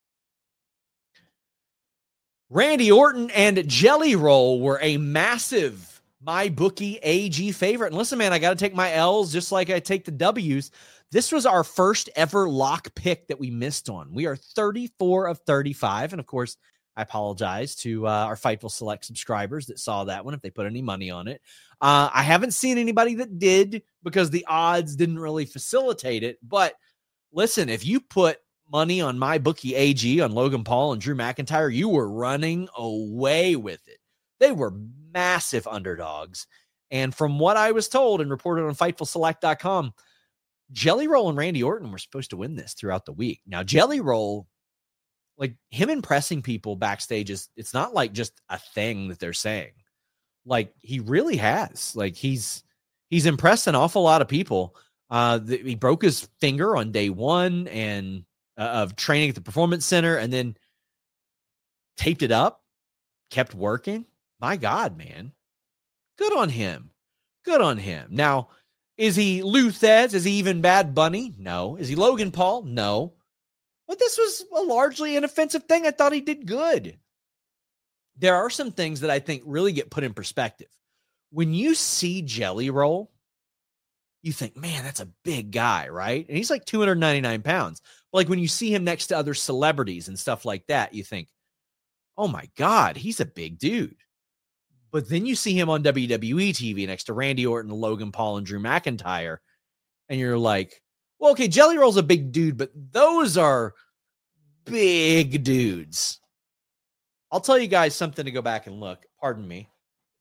Speaker 5: Randy Orton and Jelly Roll were a massive MyBookie AG favorite. And listen, man, I got to take my L's just like I take the W's. This was our first ever lock pick that we missed on. We are 34 of 35. And of course, I apologize to our Fightful Select subscribers that saw that one if they put any money on it. I haven't seen anybody that did because the odds didn't really facilitate it. But listen, if you put money on MyBookie AG on Logan Paul and Drew McIntyre, you were running away with it. They were massive underdogs. And from what I was told and reported on FightfulSelect.com, Jelly Roll and Randy Orton were supposed to win this throughout the week. Now, Jelly Roll, like him impressing people backstage, it's not like just a thing that they're saying. Like he really has. Like he's impressed an awful lot of people. He broke his finger on day one and of training at the Performance Center, and then taped it up, kept working. My God, man. Good on him. Good on him. Now, is he Lou Thesz? Is he even Bad Bunny? No. Is he Logan Paul? No. But this was a largely inoffensive thing. I thought he did good. There are some things that I think really get put in perspective. When you see Jelly Roll, you think, man, that's a big guy, right? And he's like 299 pounds. But like when you see him next to other celebrities and stuff like that, you think, oh my God, he's a big dude. But then you see him on WWE TV next to Randy Orton, Logan Paul, and Drew McIntyre. And you're like, well, okay, Jelly Roll's a big dude, but those are big dudes. I'll tell you guys something to go back and look. Pardon me.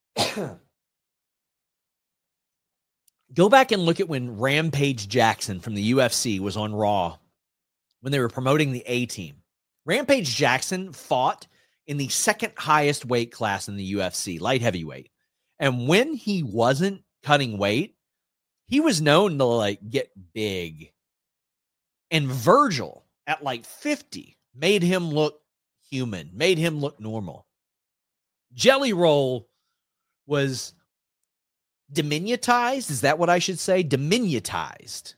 Speaker 5: Go back and look at when Rampage Jackson from the UFC was on Raw when they were promoting the A-Team. Rampage Jackson fought in the second highest weight class in the UFC, light heavyweight. And when he wasn't cutting weight, he was known to like get big. And Virgil at like 50 made him look human, made him look normal. Jelly Roll was diminutized. Is that what I should say? Diminutized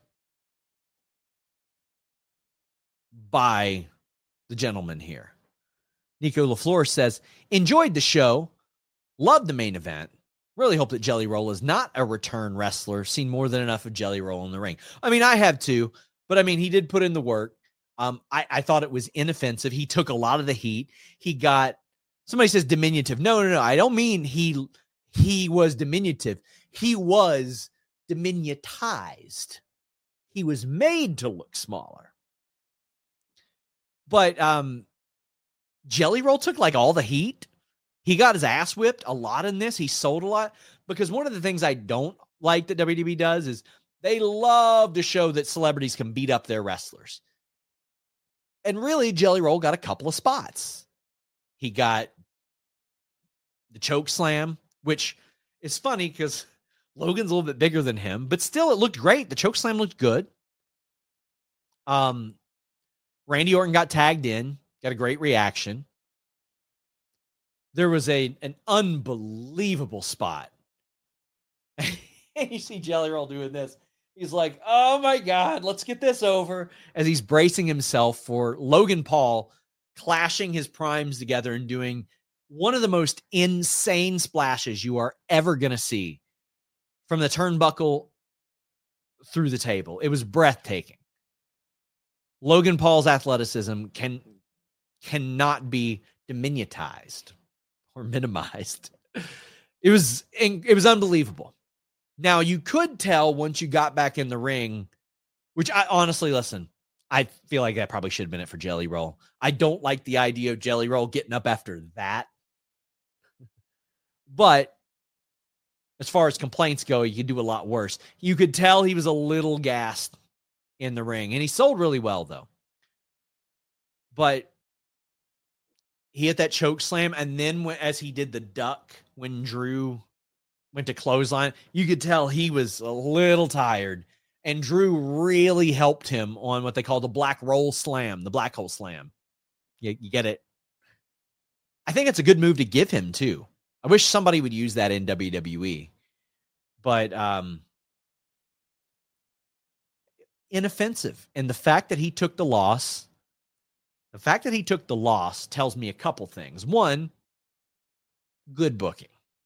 Speaker 5: by the gentleman here. Nico LaFleur says, enjoyed the show. Loved the main event. Really hope that Jelly Roll is not a return wrestler. Seen more than enough of Jelly Roll in the ring. I mean, I have too, but I mean, he did put in the work. I thought it was inoffensive. He took a lot of the heat. He got, somebody says diminutive. No. I don't mean he was diminutive. He was diminutized. He was made to look smaller. But Jelly Roll took like all the heat. He got his ass whipped a lot in this. He sold a lot because one of the things I don't like that WWE does is they love to show that celebrities can beat up their wrestlers. And really, Jelly Roll got a couple of spots. He got the choke slam, which is funny because Logan's a little bit bigger than him, but still it looked great. The choke slam looked good. Randy Orton got tagged in, got a great reaction. There was an unbelievable spot. You see Jelly Roll doing this. He's like, oh my God, let's get this over. As he's bracing himself for Logan Paul clashing his primes together and doing one of the most insane splashes you are ever going to see from the turnbuckle through the table. It was breathtaking. Logan Paul's athleticism cannot be diminutized or minimized. It was unbelievable. Now, you could tell once you got back in the ring, which I honestly, listen, I feel like that probably should have been it for Jelly Roll. I don't like the idea of Jelly Roll getting up after that. But as far as complaints go, you could do a lot worse. You could tell he was a little gassed in the ring. And he sold really well, though. But he hit that choke slam, and then as he did the duck when Drew went to clothesline, you could tell he was a little tired. And Drew really helped him on what they call the black hole slam. You get it? I think it's a good move to give him, too. I wish somebody would use that in WWE. But inoffensive. And the fact that he took the loss tells me a couple things. One, good booking.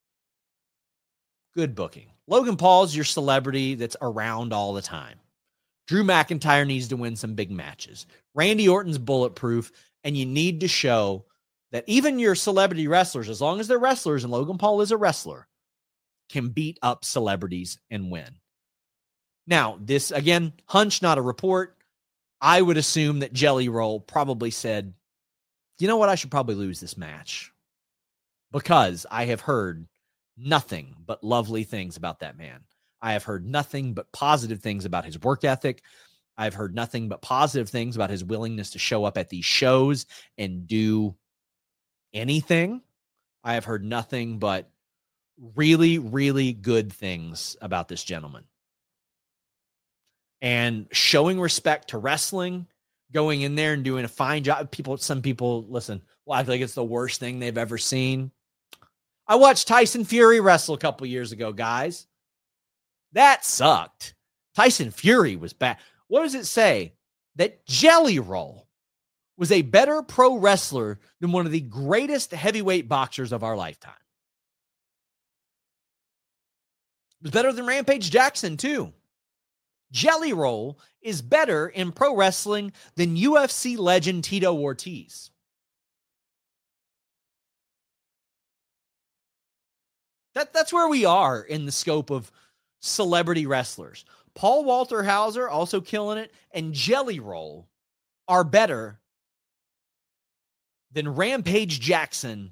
Speaker 5: Good booking. Logan Paul's your celebrity that's around all the time. Drew McIntyre needs to win some big matches. Randy Orton's bulletproof, and you need to show that even your celebrity wrestlers, as long as they're wrestlers, and Logan Paul is a wrestler, can beat up celebrities and win. Now, this, again, hunch, not a report. I would assume that Jelly Roll probably said, you know what, I should probably lose this match. Because I have heard nothing but lovely things about that man. I have heard nothing but positive things about his work ethic. I've heard nothing but positive things about his willingness to show up at these shows and do anything. I have heard nothing but really, really good things about this gentleman. And showing respect to wrestling, going in there and doing a fine job. Some people, listen, well, I think it's the worst thing they've ever seen. I watched Tyson Fury wrestle a couple years ago, guys. That sucked. Tyson Fury was bad. What does it say? That Jelly Roll was a better pro wrestler than one of the greatest heavyweight boxers of our lifetime. It was better than Rampage Jackson, too. Jelly Roll is better in pro wrestling than UFC legend Tito Ortiz. That's where we are in the scope of celebrity wrestlers. Paul Walter Hauser also killing it, and Jelly Roll are better than Rampage Jackson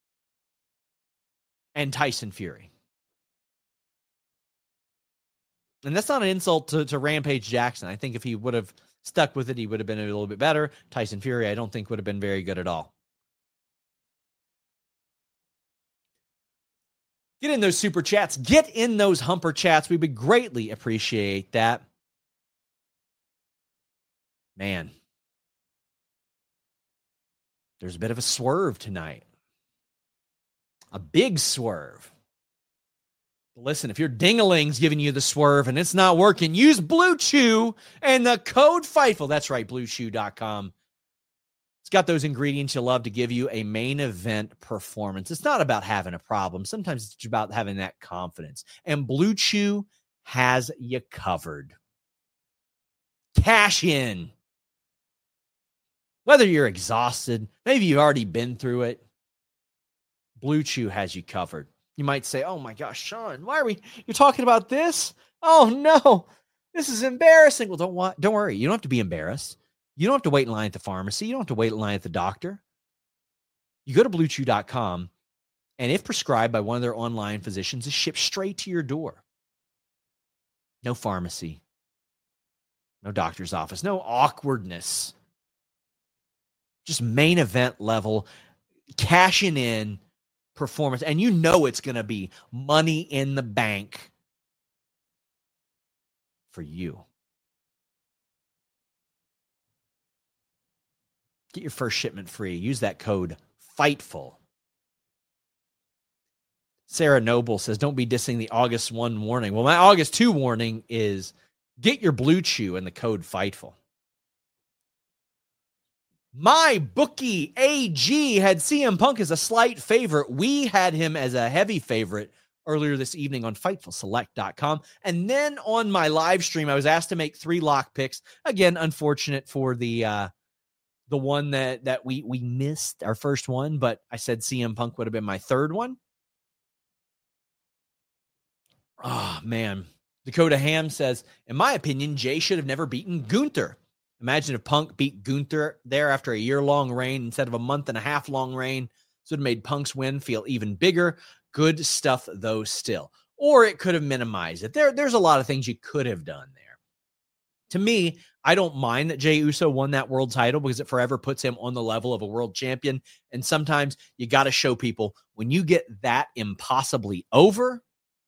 Speaker 5: and Tyson Fury. And that's not an insult to Rampage Jackson. I think if he would have stuck with it, he would have been a little bit better. Tyson Fury, I don't think would have been very good at all. Get in those super chats. Get in those humper chats. We would greatly appreciate that. Man, there's a bit of a swerve tonight. A big swerve. Listen, if your ding-a-ling's giving you the swerve and it's not working, use Blue Chew and the code FIGHTFUL. That's right, BlueChew.com. It's got those ingredients you'll love to give you a main event performance. It's not about having a problem. Sometimes it's about having that confidence. And Blue Chew has you covered. Cash in. Whether you're exhausted, maybe you've already been through it, Blue Chew has you covered. You might say, oh my gosh, Sean, you're talking about this? Oh no, this is embarrassing. Well, don't worry. You don't have to be embarrassed. You don't have to wait in line at the pharmacy. You don't have to wait in line at the doctor. You go to BlueChew.com, and if prescribed by one of their online physicians, it's shipped straight to your door. No pharmacy. No doctor's office. No awkwardness. Just main event level, cashing in performance. And you know it's going to be money in the bank for you. Get your first shipment free. Use that code FIGHTFUL. Sarah Noble says, don't be dissing the August 1 warning. Well, my August 2 warning is get your Blue Chew and the code FIGHTFUL. My bookie AG had CM Punk as a slight favorite. We had him as a heavy favorite earlier this evening on FightfulSelect.com. And then on my live stream, I was asked to make 3 lock picks. Again, unfortunate for the one that we missed, our first one, but I said CM Punk would have been my third one. Oh, man. Dakota Ham says, in my opinion, Jay should have never beaten Gunther. Imagine if Punk beat Gunther there after a year-long reign instead of a month-and-a-half-long reign. So it made Punk's win feel even bigger. Good stuff, though, still. Or it could have minimized it. There's a lot of things you could have done there. To me, I don't mind that Jey Uso won that world title because it forever puts him on the level of a world champion. And sometimes you got to show people when you get that impossibly over,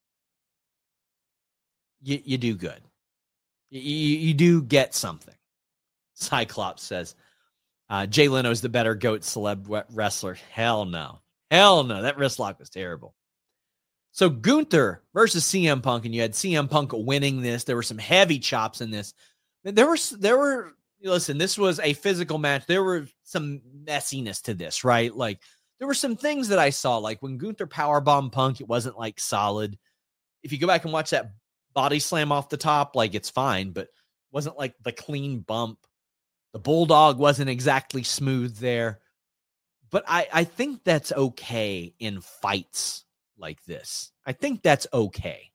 Speaker 5: you do good. You do get something. Cyclops says, Jay Leno's the better GOAT celeb wrestler. Hell no. Hell no. That wrist lock was terrible. So Gunther versus CM Punk, and you had CM Punk winning this. There were some heavy chops in this. There were, listen, this was a physical match. There were some messiness to this, right? Like, there were some things that I saw, like when Gunther powerbombed Punk, it wasn't like solid. If you go back and watch that body slam off the top, like it's fine, but wasn't like the clean bump. The Bulldog wasn't exactly smooth there. But I think that's okay in fights like this. I think that's okay.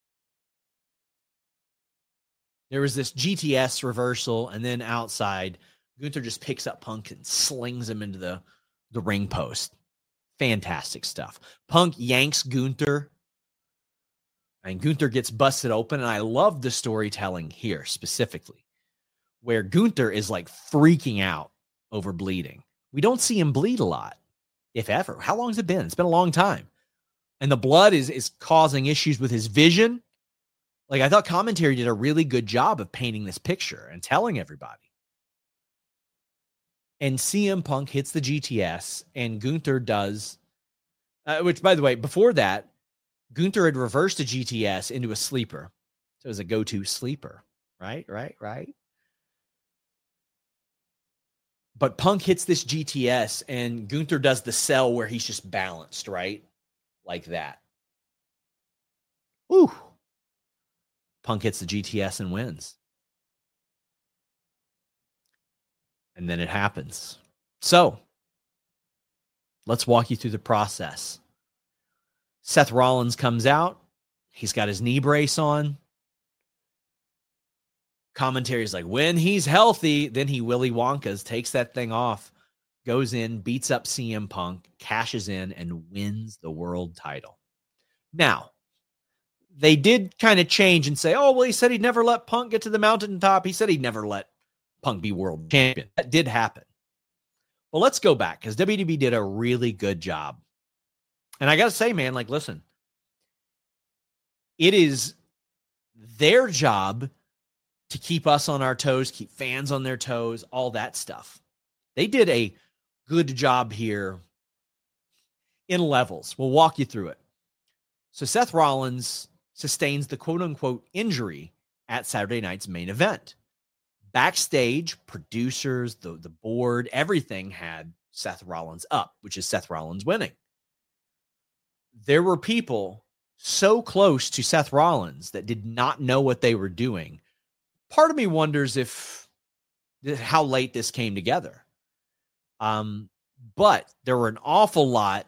Speaker 5: There was this GTS reversal, and then outside, Gunther just picks up Punk and slings him into the ring post. Fantastic stuff. Punk yanks Gunther, and Gunther gets busted open, and I love the storytelling here specifically, where Gunther is like freaking out over bleeding. We don't see him bleed a lot, if ever. How long has it been? It's been a long time. And the blood is causing issues with his vision. Like, I thought commentary did a really good job of painting this picture and telling everybody. And CM Punk hits the GTS, and Gunther does, which, by the way, before that, Gunther had reversed the GTS into a sleeper. So it was a go-to sleeper, right? But Punk hits this GTS, and Gunther does the sell where he's just balanced, right? Like that. Woo! Punk hits the GTS and wins. And then it happens. So, let's walk you through the process. Seth Rollins comes out. He's got his knee brace on. Commentary is like, when he's healthy, then he Willy Wonkas, takes that thing off, goes in, beats up CM Punk, cashes in, and wins the world title. Now, they did kind of change and say, oh, well, he said he'd never let Punk get to the mountaintop. He said he'd never let Punk be world champion. That did happen. Well, let's go back, because WWE did a really good job. And I got to say, man, like, listen, it is their job to keep us on our toes, keep fans on their toes, all that stuff. They did a good job here in levels. We'll walk you through it. So Seth Rollins sustains the quote-unquote injury at Saturday night's main event. Backstage, producers, the board, everything had Seth Rollins up, which is Seth Rollins winning. There were people so close to Seth Rollins that did not know what they were doing. Part of me wonders how late this came together. But there were an awful lot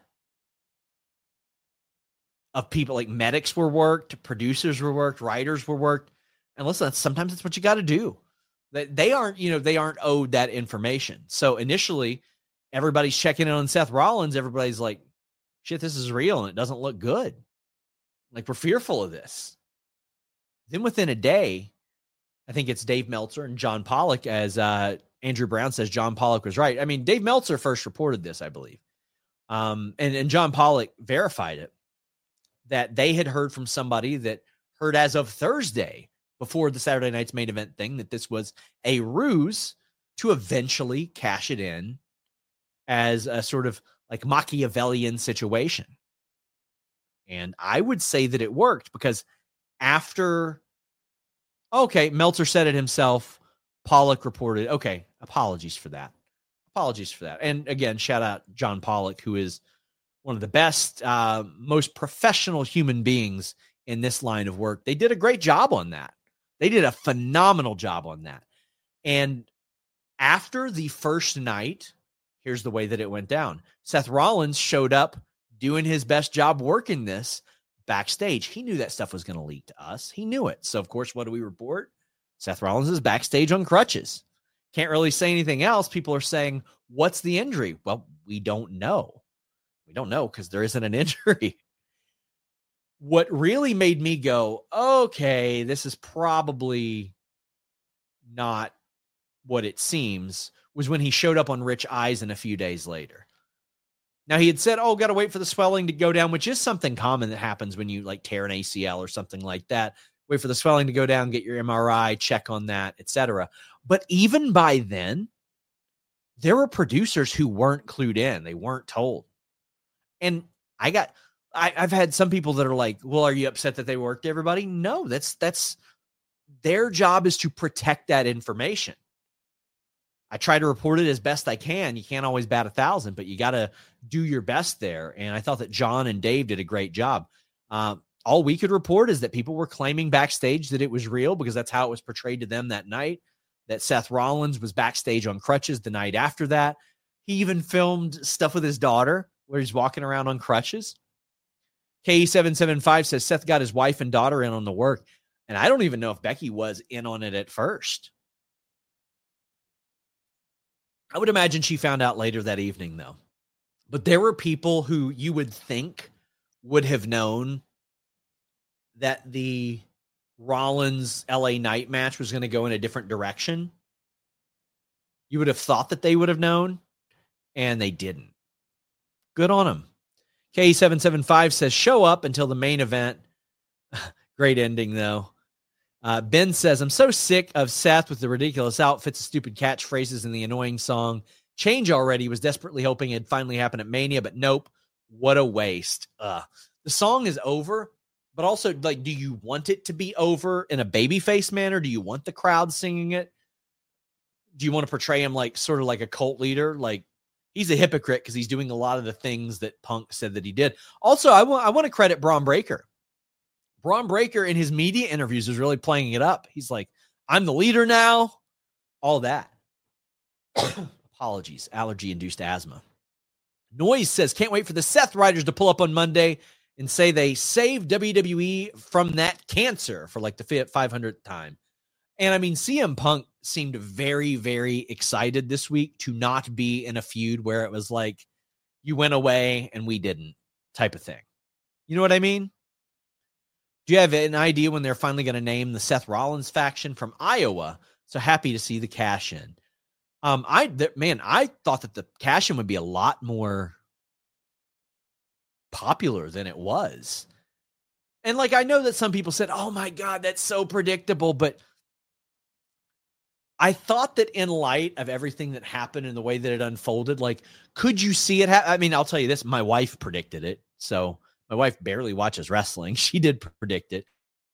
Speaker 5: of people, like medics were worked, producers were worked, writers were worked. And listen, sometimes that's what you got to do. They aren't owed that information. So initially, everybody's checking in on Seth Rollins. Everybody's like, shit, this is real and it doesn't look good. Like, we're fearful of this. Then within a day, I think it's Dave Meltzer and John Pollock, as Andrew Brown says John Pollock was right. I mean, Dave Meltzer first reported this, I believe. And John Pollock verified it, that they had heard from somebody that heard as of Thursday before the Saturday night's main event thing that this was a ruse to eventually cash it in as a sort of like Machiavellian situation. And I would say that it worked, because after, Meltzer said it himself, Pollock reported, apologies for that. And again, shout out John Pollock, who is one of the best, most professional human beings in this line of work. They did a great job on that. They did a phenomenal job on that. And after the first night, here's the way that it went down. Seth Rollins showed up doing his best job working this backstage. He knew that stuff was going to leak to us. He knew it. So, of course, what do we report? Seth Rollins is backstage on crutches. Can't really say anything else. People are saying, what's the injury? Well, we don't know. We don't know because there isn't an injury. What really made me go, okay, this is probably not what it seems, was when he showed up on Rich Eisen a few days later. Now, he had said, got to wait for the swelling to go down, which is something common that happens when you like tear an ACL or something like that. Wait for the swelling to go down, get your MRI, check on that, etc. But even by then, there were producers who weren't clued in. They weren't told. And I've had some people that are like, well, are you upset that they worked everybody? No, that's their job is to protect that information. I try to report it as best I can. You can't always bat 1,000, but you got to do your best there. And I thought that John and Dave did a great job. All we could report is that people were claiming backstage that it was real because that's how it was portrayed to them that night, that Seth Rollins was backstage on crutches the night after that. He even filmed stuff with his daughter where he's walking around on crutches. KE775 says Seth got his wife and daughter in on the work. And I don't even know if Becky was in on it at first. I would imagine she found out later that evening, though. But there were people who you would think would have known that the Rollins LA Knight match was going to go in a different direction. You would have thought that they would have known, and they didn't. Good on them. K775 says, show up until the main event. Great ending, though. Ben says, I'm so sick of Seth with the ridiculous outfits, the stupid catchphrases, and the annoying song. Change already. Was desperately hoping it'd finally happen at Mania, but nope. What a waste. The song is over, but also, like, do you want it to be over in a babyface manner? Do you want the crowd singing it? Do you want to portray him like sort of like a cult leader? Like, he's a hypocrite because he's doing a lot of the things that Punk said that he did. Also, I want to credit Braun Breaker. Braun Breaker in his media interviews is really playing it up. He's like, I'm the leader now. All that. Apologies. Allergy-induced asthma. Noise says, can't wait for the Seth Riders to pull up on Monday and say they saved WWE from that cancer for like the 500th time. And I mean, CM Punk seemed very, very excited this week to not be in a feud where it was like, you went away and we didn't type of thing. You know what I mean? Do you have an idea when they're finally going to name the Seth Rollins faction from Iowa? So happy to see the cash in. I thought that the cash in would be a lot more popular than it was. And like, I know that some people said, oh my God, that's so predictable. But I thought that in light of everything that happened and the way that it unfolded, like, could you see it? I mean, I'll tell you this, my wife predicted it. So my wife barely watches wrestling. She did predict it.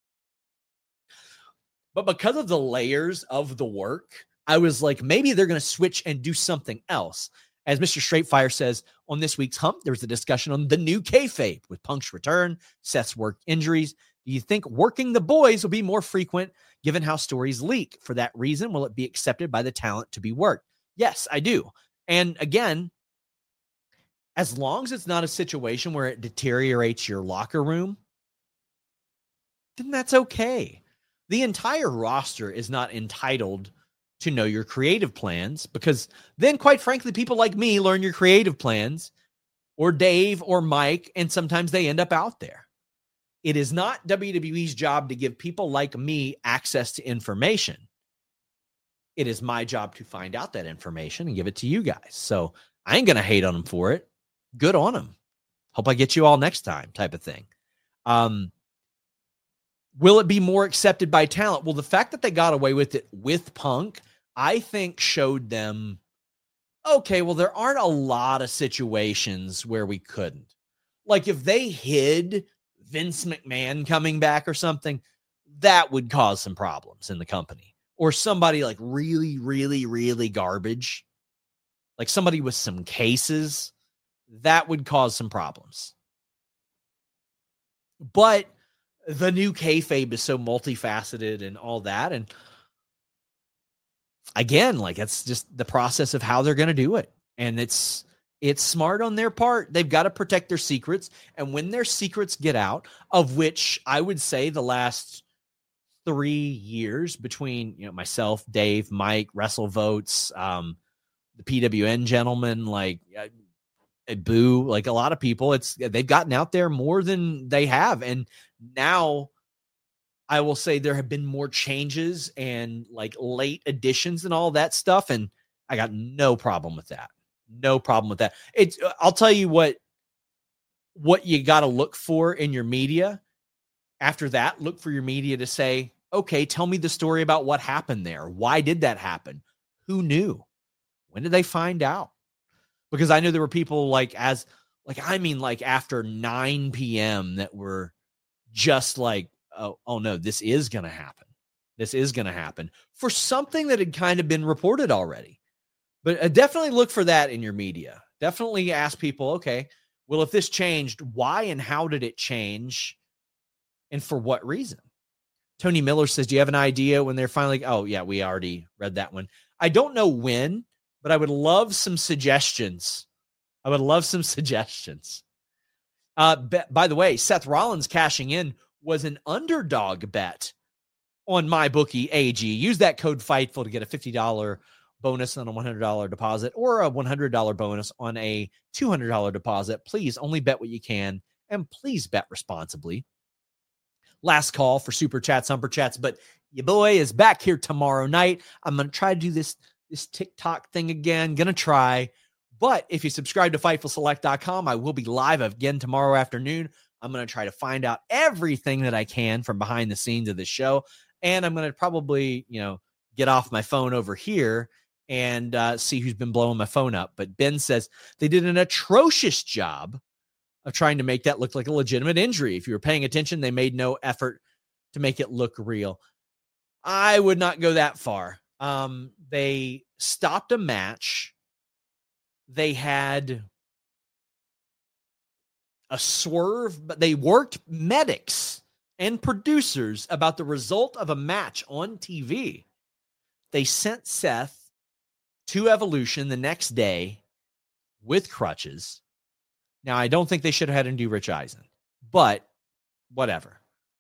Speaker 5: But because of the layers of the work, I was like, maybe they're going to switch and do something else. As Mr. Straightfire says, on this week's Hump, there was a discussion on the new kayfabe with Punk's return, Seth's work injuries. Do you think working the boys will be more frequent given how stories leak? For that reason, will it be accepted by the talent to be worked? Yes, I do. And again, as long as it's not a situation where it deteriorates your locker room, then that's okay. The entire roster is not entitled to know your creative plans, because then, quite frankly, people like me learn your creative plans, or Dave or Mike, and sometimes they end up out there. It is not WWE's job to give people like me access to information. It is my job to find out that information and give it to you guys. So I ain't going to hate on them for it. Good on them. Hope I get you all next time type of thing. Will it be more accepted by talent? Well, the fact that they got away with it with Punk, I think showed them, okay, well, there aren't a lot of situations where we couldn't. Like if they hid Vince McMahon coming back or something, that would cause some problems in the company. Or somebody like really, really, really garbage, like somebody with some cases, that would cause some problems. But the new kayfabe is so multifaceted and all that. And again, like it's just the process of how they're going to do it. And it's smart on their part. They've got to protect their secrets. And when their secrets get out, of which I would say the last 3 years between, you know, myself, Dave, Mike, WrestleVotes, the PWN gentlemen, like Boo, like a lot of people, they've gotten out there more than they have. And now I will say there have been more changes and like late additions and all that stuff. And I got no problem with that. No problem with that. I'll tell you what you got to look for in your media. After that, look for your media to say, okay, tell me the story about what happened there. Why did that happen? Who knew? When did they find out? Because I know there were people after 9 p.m. that were just like, oh no, this is going to happen. This is going to happen for something that had kind of been reported already. But definitely look for that in your media. Definitely ask people, okay, well, if this changed, why and how did it change? And for what reason? Tony Miller says, do you have an idea when they're finally, oh yeah, we already read that one. I don't know when, but I would love some suggestions. By the way, Seth Rollins cashing in was an underdog bet on MyBookie AG. Use that code FIGHTFUL to get a $50 bonus on a $100 deposit or a $100 bonus on a $200 deposit. Please only bet what you can, and please bet responsibly. Last call for super chats, humper chats, but your boy is back here tomorrow night. I'm going to try to do this TikTok thing again. Going to try. But if you subscribe to FightfulSelect.com, I will be live again tomorrow afternoon. I'm going to try to find out everything that I can from behind the scenes of the show. And I'm going to probably, get off my phone over here and see who's been blowing my phone up. But Ben says they did an atrocious job of trying to make that look like a legitimate injury. If you were paying attention, they made no effort to make it look real. I would not go that far. They stopped a match. They had a swerve, but they worked medics and producers about the result of a match on TV. They sent Seth to Evolution the next day with crutches. Now, I don't think they should have had him do Rich Eisen, but whatever.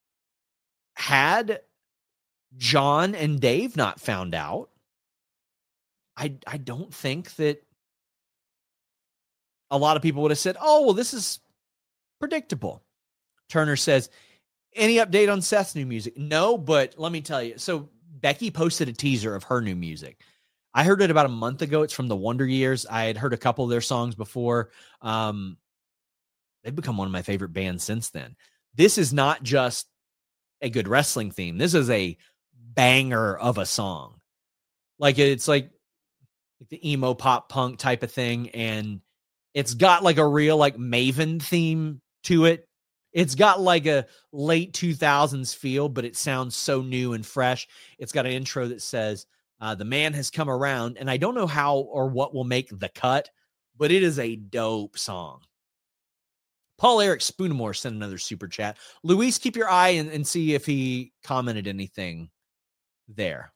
Speaker 5: Had John and Dave not found out, I don't think that a lot of people would have said, oh, well, this is predictable. Turner says, any update on Seth's new music? No, but let me tell you. So Becky posted a teaser of her new music. I heard it about a month ago. It's from the Wonder Years. I had heard a couple of their songs before. They've become one of my favorite bands since then. This is not just a good wrestling theme. This is a banger of a song. It's like the emo pop punk type of thing. And it's got like a real Maven theme to it. It's got like a late 2000s feel, but it sounds so new and fresh. It's got an intro that says, the man has come around, and I don't know how or what will make the cut, but it is a dope song. Paul Eric Spoonamore sent another super chat. Luis, keep your eye and see if he commented anything there.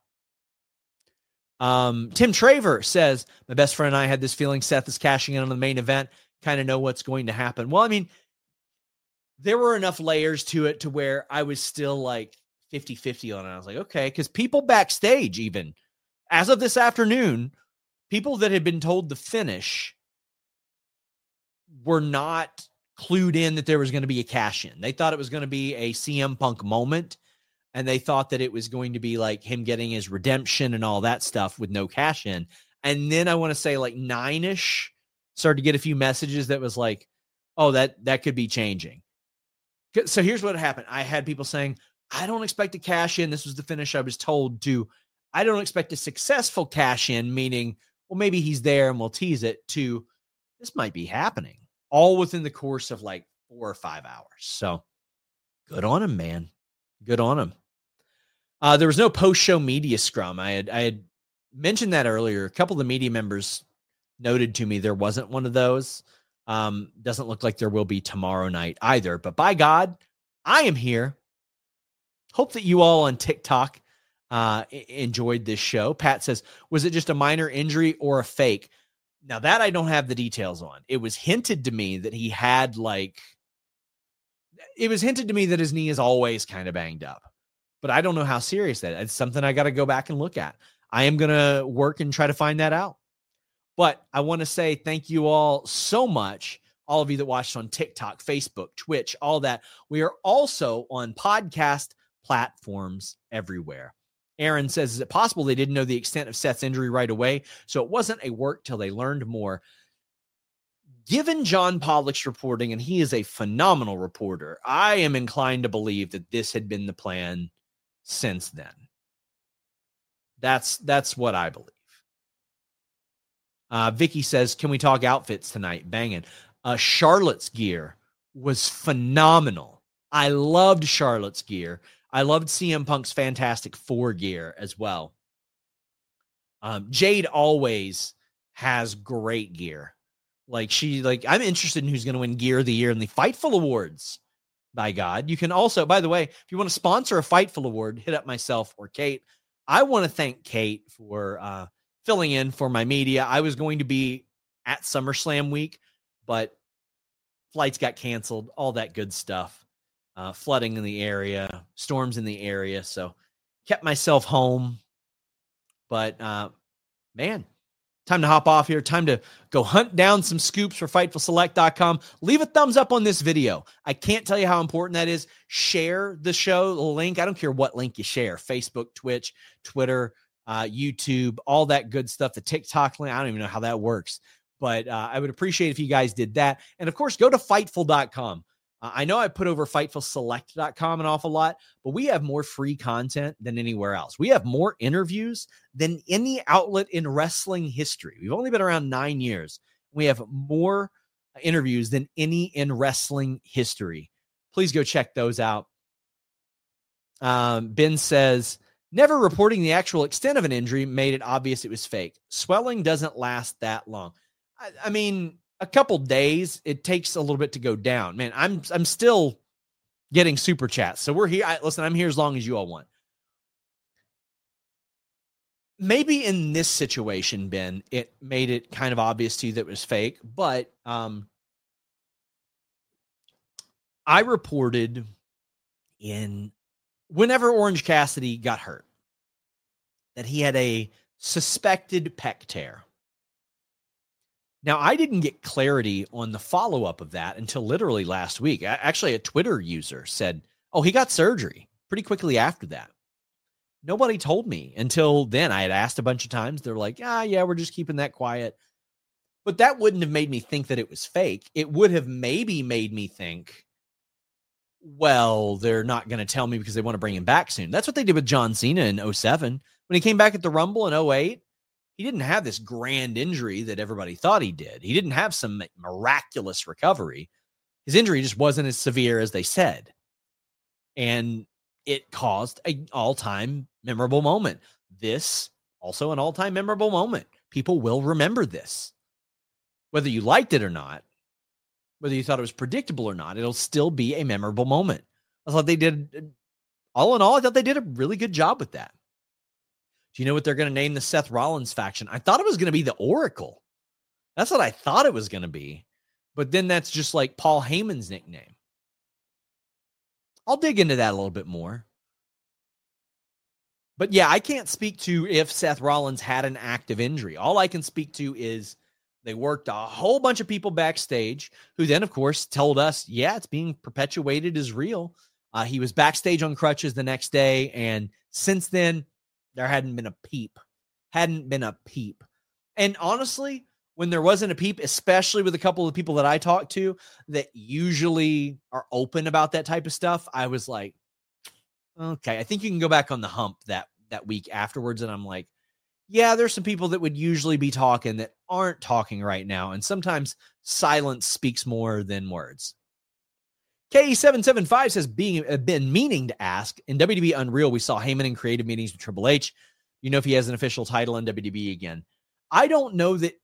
Speaker 5: Tim Traver says, my best friend and I had this feeling Seth is cashing in on the main event. Kind of know what's going to happen. Well, I mean, there were enough layers to it to where I was still like 50-50 on it. I was like, okay, because people backstage, even as of this afternoon, people that had been told the finish were not clued in that there was going to be a cash in. They thought it was going to be a CM Punk moment, and they thought that it was going to be like him getting his redemption and all that stuff with no cash in. And then I want to say like 9-ish started to get a few messages that was like, oh, that could be changing. So here's what happened. I had people saying, I don't expect to cash in. This was the finish I was told to. I don't expect a successful cash in, meaning, well, maybe he's there and we'll tease it, to this might be happening all within the course of like 4 or 5 hours. So good on him, man. Good on him. There was no post-show media scrum. I had mentioned that earlier. A couple of the media members noted to me there wasn't one of those. Doesn't look like there will be tomorrow night either. But by God, I am here. Hope that you all on TikTok enjoyed this show. Pat says, was it just a minor injury or a fake? Now that I don't have the details on. It was hinted to me that he had it was hinted to me that his knee is always kind of banged up. But I don't know how serious that is. It's something I got to go back and look at. I am going to work and try to find that out. But I want to say thank you all so much. All of you that watched on TikTok, Facebook, Twitch, all that. We are also on podcast platforms everywhere. Aaron says, is it possible they didn't know the extent of Seth's injury right away, so it wasn't a work till they learned more? Given John Pollock's reporting, and he is a phenomenal reporter, I am inclined to believe that this had been the plan since then. That's what I believe. Vicky says, can we talk outfits tonight? Banging. Charlotte's gear was phenomenal. I loved Charlotte's gear. I loved CM Punk's Fantastic Four gear as well. Jade always has great gear. I'm interested in who's going to win Gear of the Year in the Fightful Awards. By God. You can also, by the way, if you want to sponsor a Fightful Award, hit up myself or Kate. I want to thank Kate for filling in for my media. I was going to be at SummerSlam week, but flights got canceled, all that good stuff. Flooding in the area, storms in the area. So kept myself home. But man, time to hop off here. Time to go hunt down some scoops for FightfulSelect.com. Leave a thumbs up on this video. I can't tell you how important that is. Share the show, the link. I don't care what link you share. Facebook, Twitch, Twitter, YouTube, all that good stuff. The TikTok link. I don't even know how that works. But I would appreciate if you guys did that. And, of course, go to Fightful.com. I know I put over FightfulSelect.com an awful lot, but we have more free content than anywhere else. We have more interviews than any outlet in wrestling history. We've only been around 9 years. We have more interviews than any in wrestling history. Please go check those out. Ben says, never reporting the actual extent of an injury made it obvious it was fake. Swelling doesn't last that long. I mean, a couple days, it takes a little bit to go down. Man, I'm still getting super chats. So we're here. Listen, I'm here as long as you all want. Maybe in this situation, Ben, it made it kind of obvious to you that it was fake. But I reported whenever Orange Cassidy got hurt that he had a suspected pec tear. Now, I didn't get clarity on the follow-up of that until literally last week. Actually, a Twitter user said, oh, he got surgery pretty quickly after that. Nobody told me until then. I had asked a bunch of times. They're like, yeah, we're just keeping that quiet. But that wouldn't have made me think that it was fake. It would have maybe made me think, well, they're not going to tell me because they want to bring him back soon. That's what they did with John Cena in 2007. When he came back at the Rumble in 2008, he didn't have this grand injury that everybody thought he did. He didn't have some miraculous recovery. His injury just wasn't as severe as they said. And it caused an all-time memorable moment. This, also an all-time memorable moment. People will remember this. Whether you liked it or not, whether you thought it was predictable or not, it'll still be a memorable moment. I thought they did, all in all, I thought they did a really good job with that. Do you know what they're going to name the Seth Rollins faction? I thought it was going to be the Oracle. That's what I thought it was going to be. But then that's just like Paul Heyman's nickname. I'll dig into that a little bit more. But yeah, I can't speak to if Seth Rollins had an active injury. All I can speak to is they worked a whole bunch of people backstage who then, of course, told us, yeah, it's being perpetuated as real. He was backstage on crutches the next day. And since then, there hadn't been a peep. And honestly, when there wasn't a peep, especially with a couple of people that I talked to that usually are open about that type of stuff, I was like, okay, I think you can go back on the hump that week afterwards. And I'm like, yeah, there's some people that would usually be talking that aren't talking right now. And sometimes silence speaks more than words. K775 says, been meaning to ask, in WWE Unreal, we saw Heyman in creative meetings with Triple H. You know if he has an official title in WWE again? I don't know that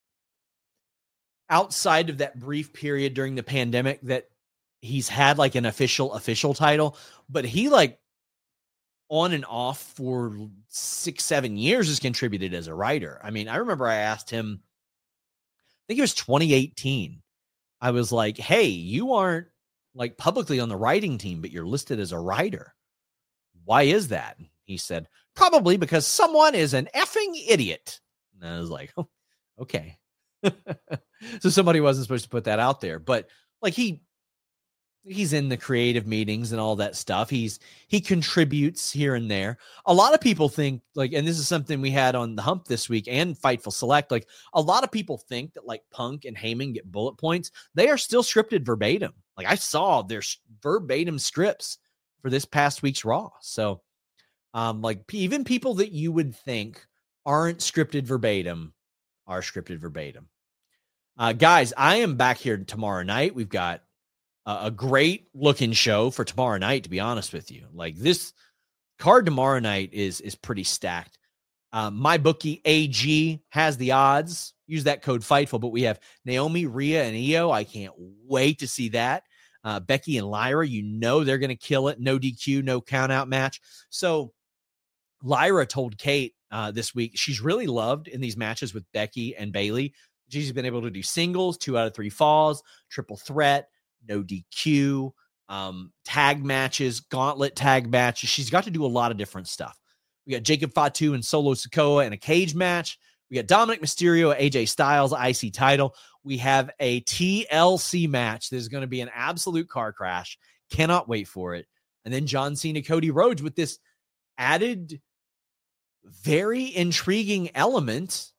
Speaker 5: outside of that brief period during the pandemic that he's had like an official title, but he like on and off for 6-7 years has contributed as a writer. I mean, I remember I asked him, I think it was 2018. I was like, hey, you aren't like publicly on the writing team, but you're listed as a writer. Why is that? He said, probably because someone is an effing idiot. And I was like, oh, okay. So somebody wasn't supposed to put that out there, but like he He's in the creative meetings and all that stuff. He contributes here and there. A lot of people think like, and this is something we had on the Hump this week and Fightful Select. Like a lot of people think that like Punk and Heyman get bullet points. They are still scripted verbatim. Like I saw their verbatim scripts for this past week's Raw. So like even people that you would think aren't scripted verbatim are scripted verbatim. Guys, I am back here tomorrow night. We've got a great looking show for tomorrow night, to be honest with you. Like this card tomorrow night is pretty stacked. My bookie AG has the odds. Use that code FIGHTFUL, but we have Naomi, Rhea, and Io. I can't wait to see that. Becky and Lyra, you know they're going to kill it. No DQ, no count out match. So Lyra told Kate this week she's really loved in these matches with Becky and Bayley. She's been able to do singles, 2 out of 3 falls, triple threat, no DQ, tag matches, gauntlet tag matches. She's got to do a lot of different stuff. We got Jacob Fatu and Solo Sikoa in a cage match. We got Dominic Mysterio, AJ Styles, IC title. We have a TLC match. There's going to be an absolute car crash. Cannot wait for it. And then John Cena, Cody Rhodes with this added very intriguing element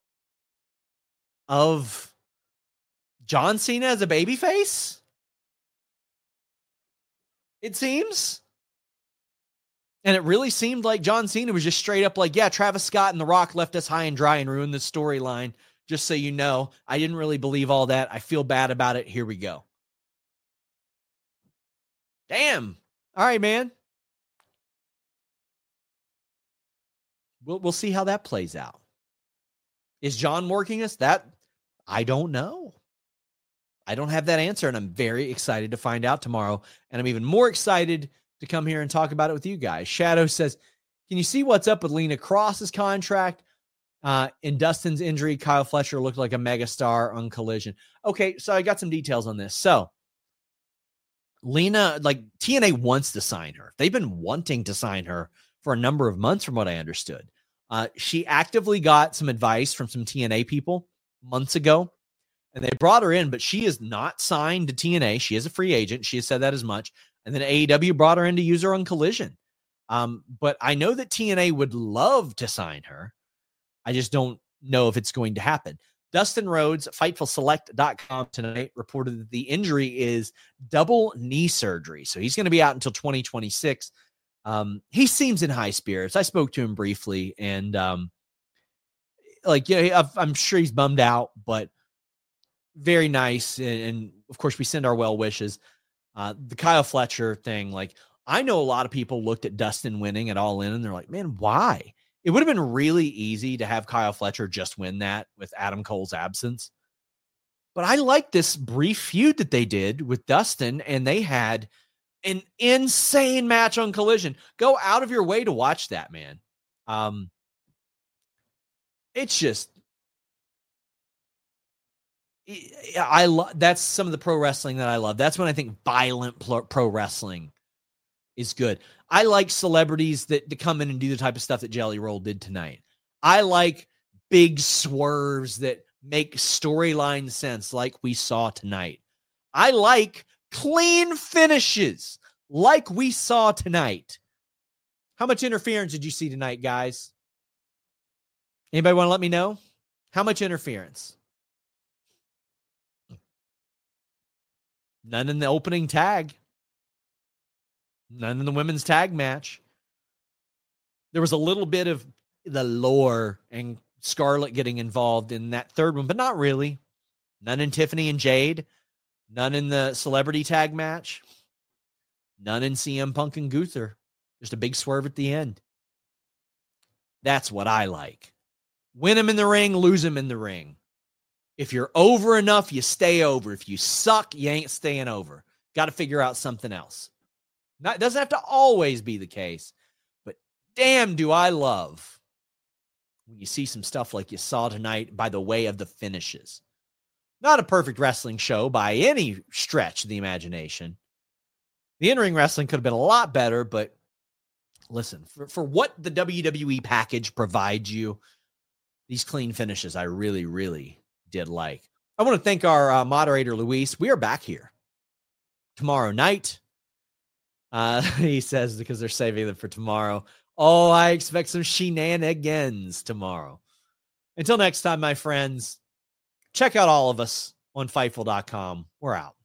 Speaker 5: of John Cena as a babyface. It seems. And it really seemed like John Cena was just straight up like, yeah, Travis Scott and The Rock left us high and dry and ruined the storyline. Just so you know, I didn't really believe all that. I feel bad about it. Here we go. Damn. All right, man. We'll see how that plays out. Is John working us? That I don't know. I don't have that answer, and I'm very excited to find out tomorrow. And I'm even more excited to come here and talk about it with you guys. Shadow says, can you see what's up with Lena Cross's contract? In Dustin's injury, Kyle Fletcher looked like a megastar on Collision. Okay, so I got some details on this. So Lena, like TNA wants to sign her. They've been wanting to sign her for a number of months, from what I understood. She actively got some advice from some TNA people months ago, and they brought her in, but she is not signed to TNA. She is a free agent. She has said that as much. And then AEW brought her in to use her on Collision. But I know that TNA would love to sign her. I just don't know if it's going to happen. Dustin Rhodes, FightfulSelect.com tonight, reported that the injury is double knee surgery. So he's going to be out until 2026. He seems in high spirits. I spoke to him briefly, and I'm sure he's bummed out, but very nice. And of course, we send our well wishes. The Kyle Fletcher thing, like I know a lot of people looked at Dustin winning at All In, and they're like, man, why? It would have been really easy to have Kyle Fletcher just win that with Adam Cole's absence. But I like this brief feud that they did with Dustin, and they had an insane match on Collision. Go out of your way to watch that, man. It's just, that's some of the pro wrestling that I love. That's when I think violent pro wrestling is good. I like celebrities that come in and do the type of stuff that Jelly Roll did tonight. I like big swerves that make storyline sense like we saw tonight. I like clean finishes like we saw tonight. How much interference did you see tonight, guys? Anybody want to let me know? How much interference? None in the opening tag. None in the women's tag match. There was a little bit of the lore and Scarlett getting involved in that third one, but not really. None in Tiffany and Jade. None in the celebrity tag match. None in CM Punk and Gunther. Just a big swerve at the end. That's what I like. Win them in the ring, lose them in the ring. If you're over enough, you stay over. If you suck, you ain't staying over. Got to figure out something else. It doesn't have to always be the case, but damn, do I love when you see some stuff like you saw tonight by the way of the finishes. Not a perfect wrestling show by any stretch of the imagination. The in-ring wrestling could have been a lot better, but listen, for what the WWE package provides you, these clean finishes I really, really did like. I want to thank our moderator, Luis. We are back here tomorrow night. He says because they're saving them for tomorrow. Oh, I expect some shenanigans tomorrow. Until next time, my friends, check out all of us on Fightful.com. We're out.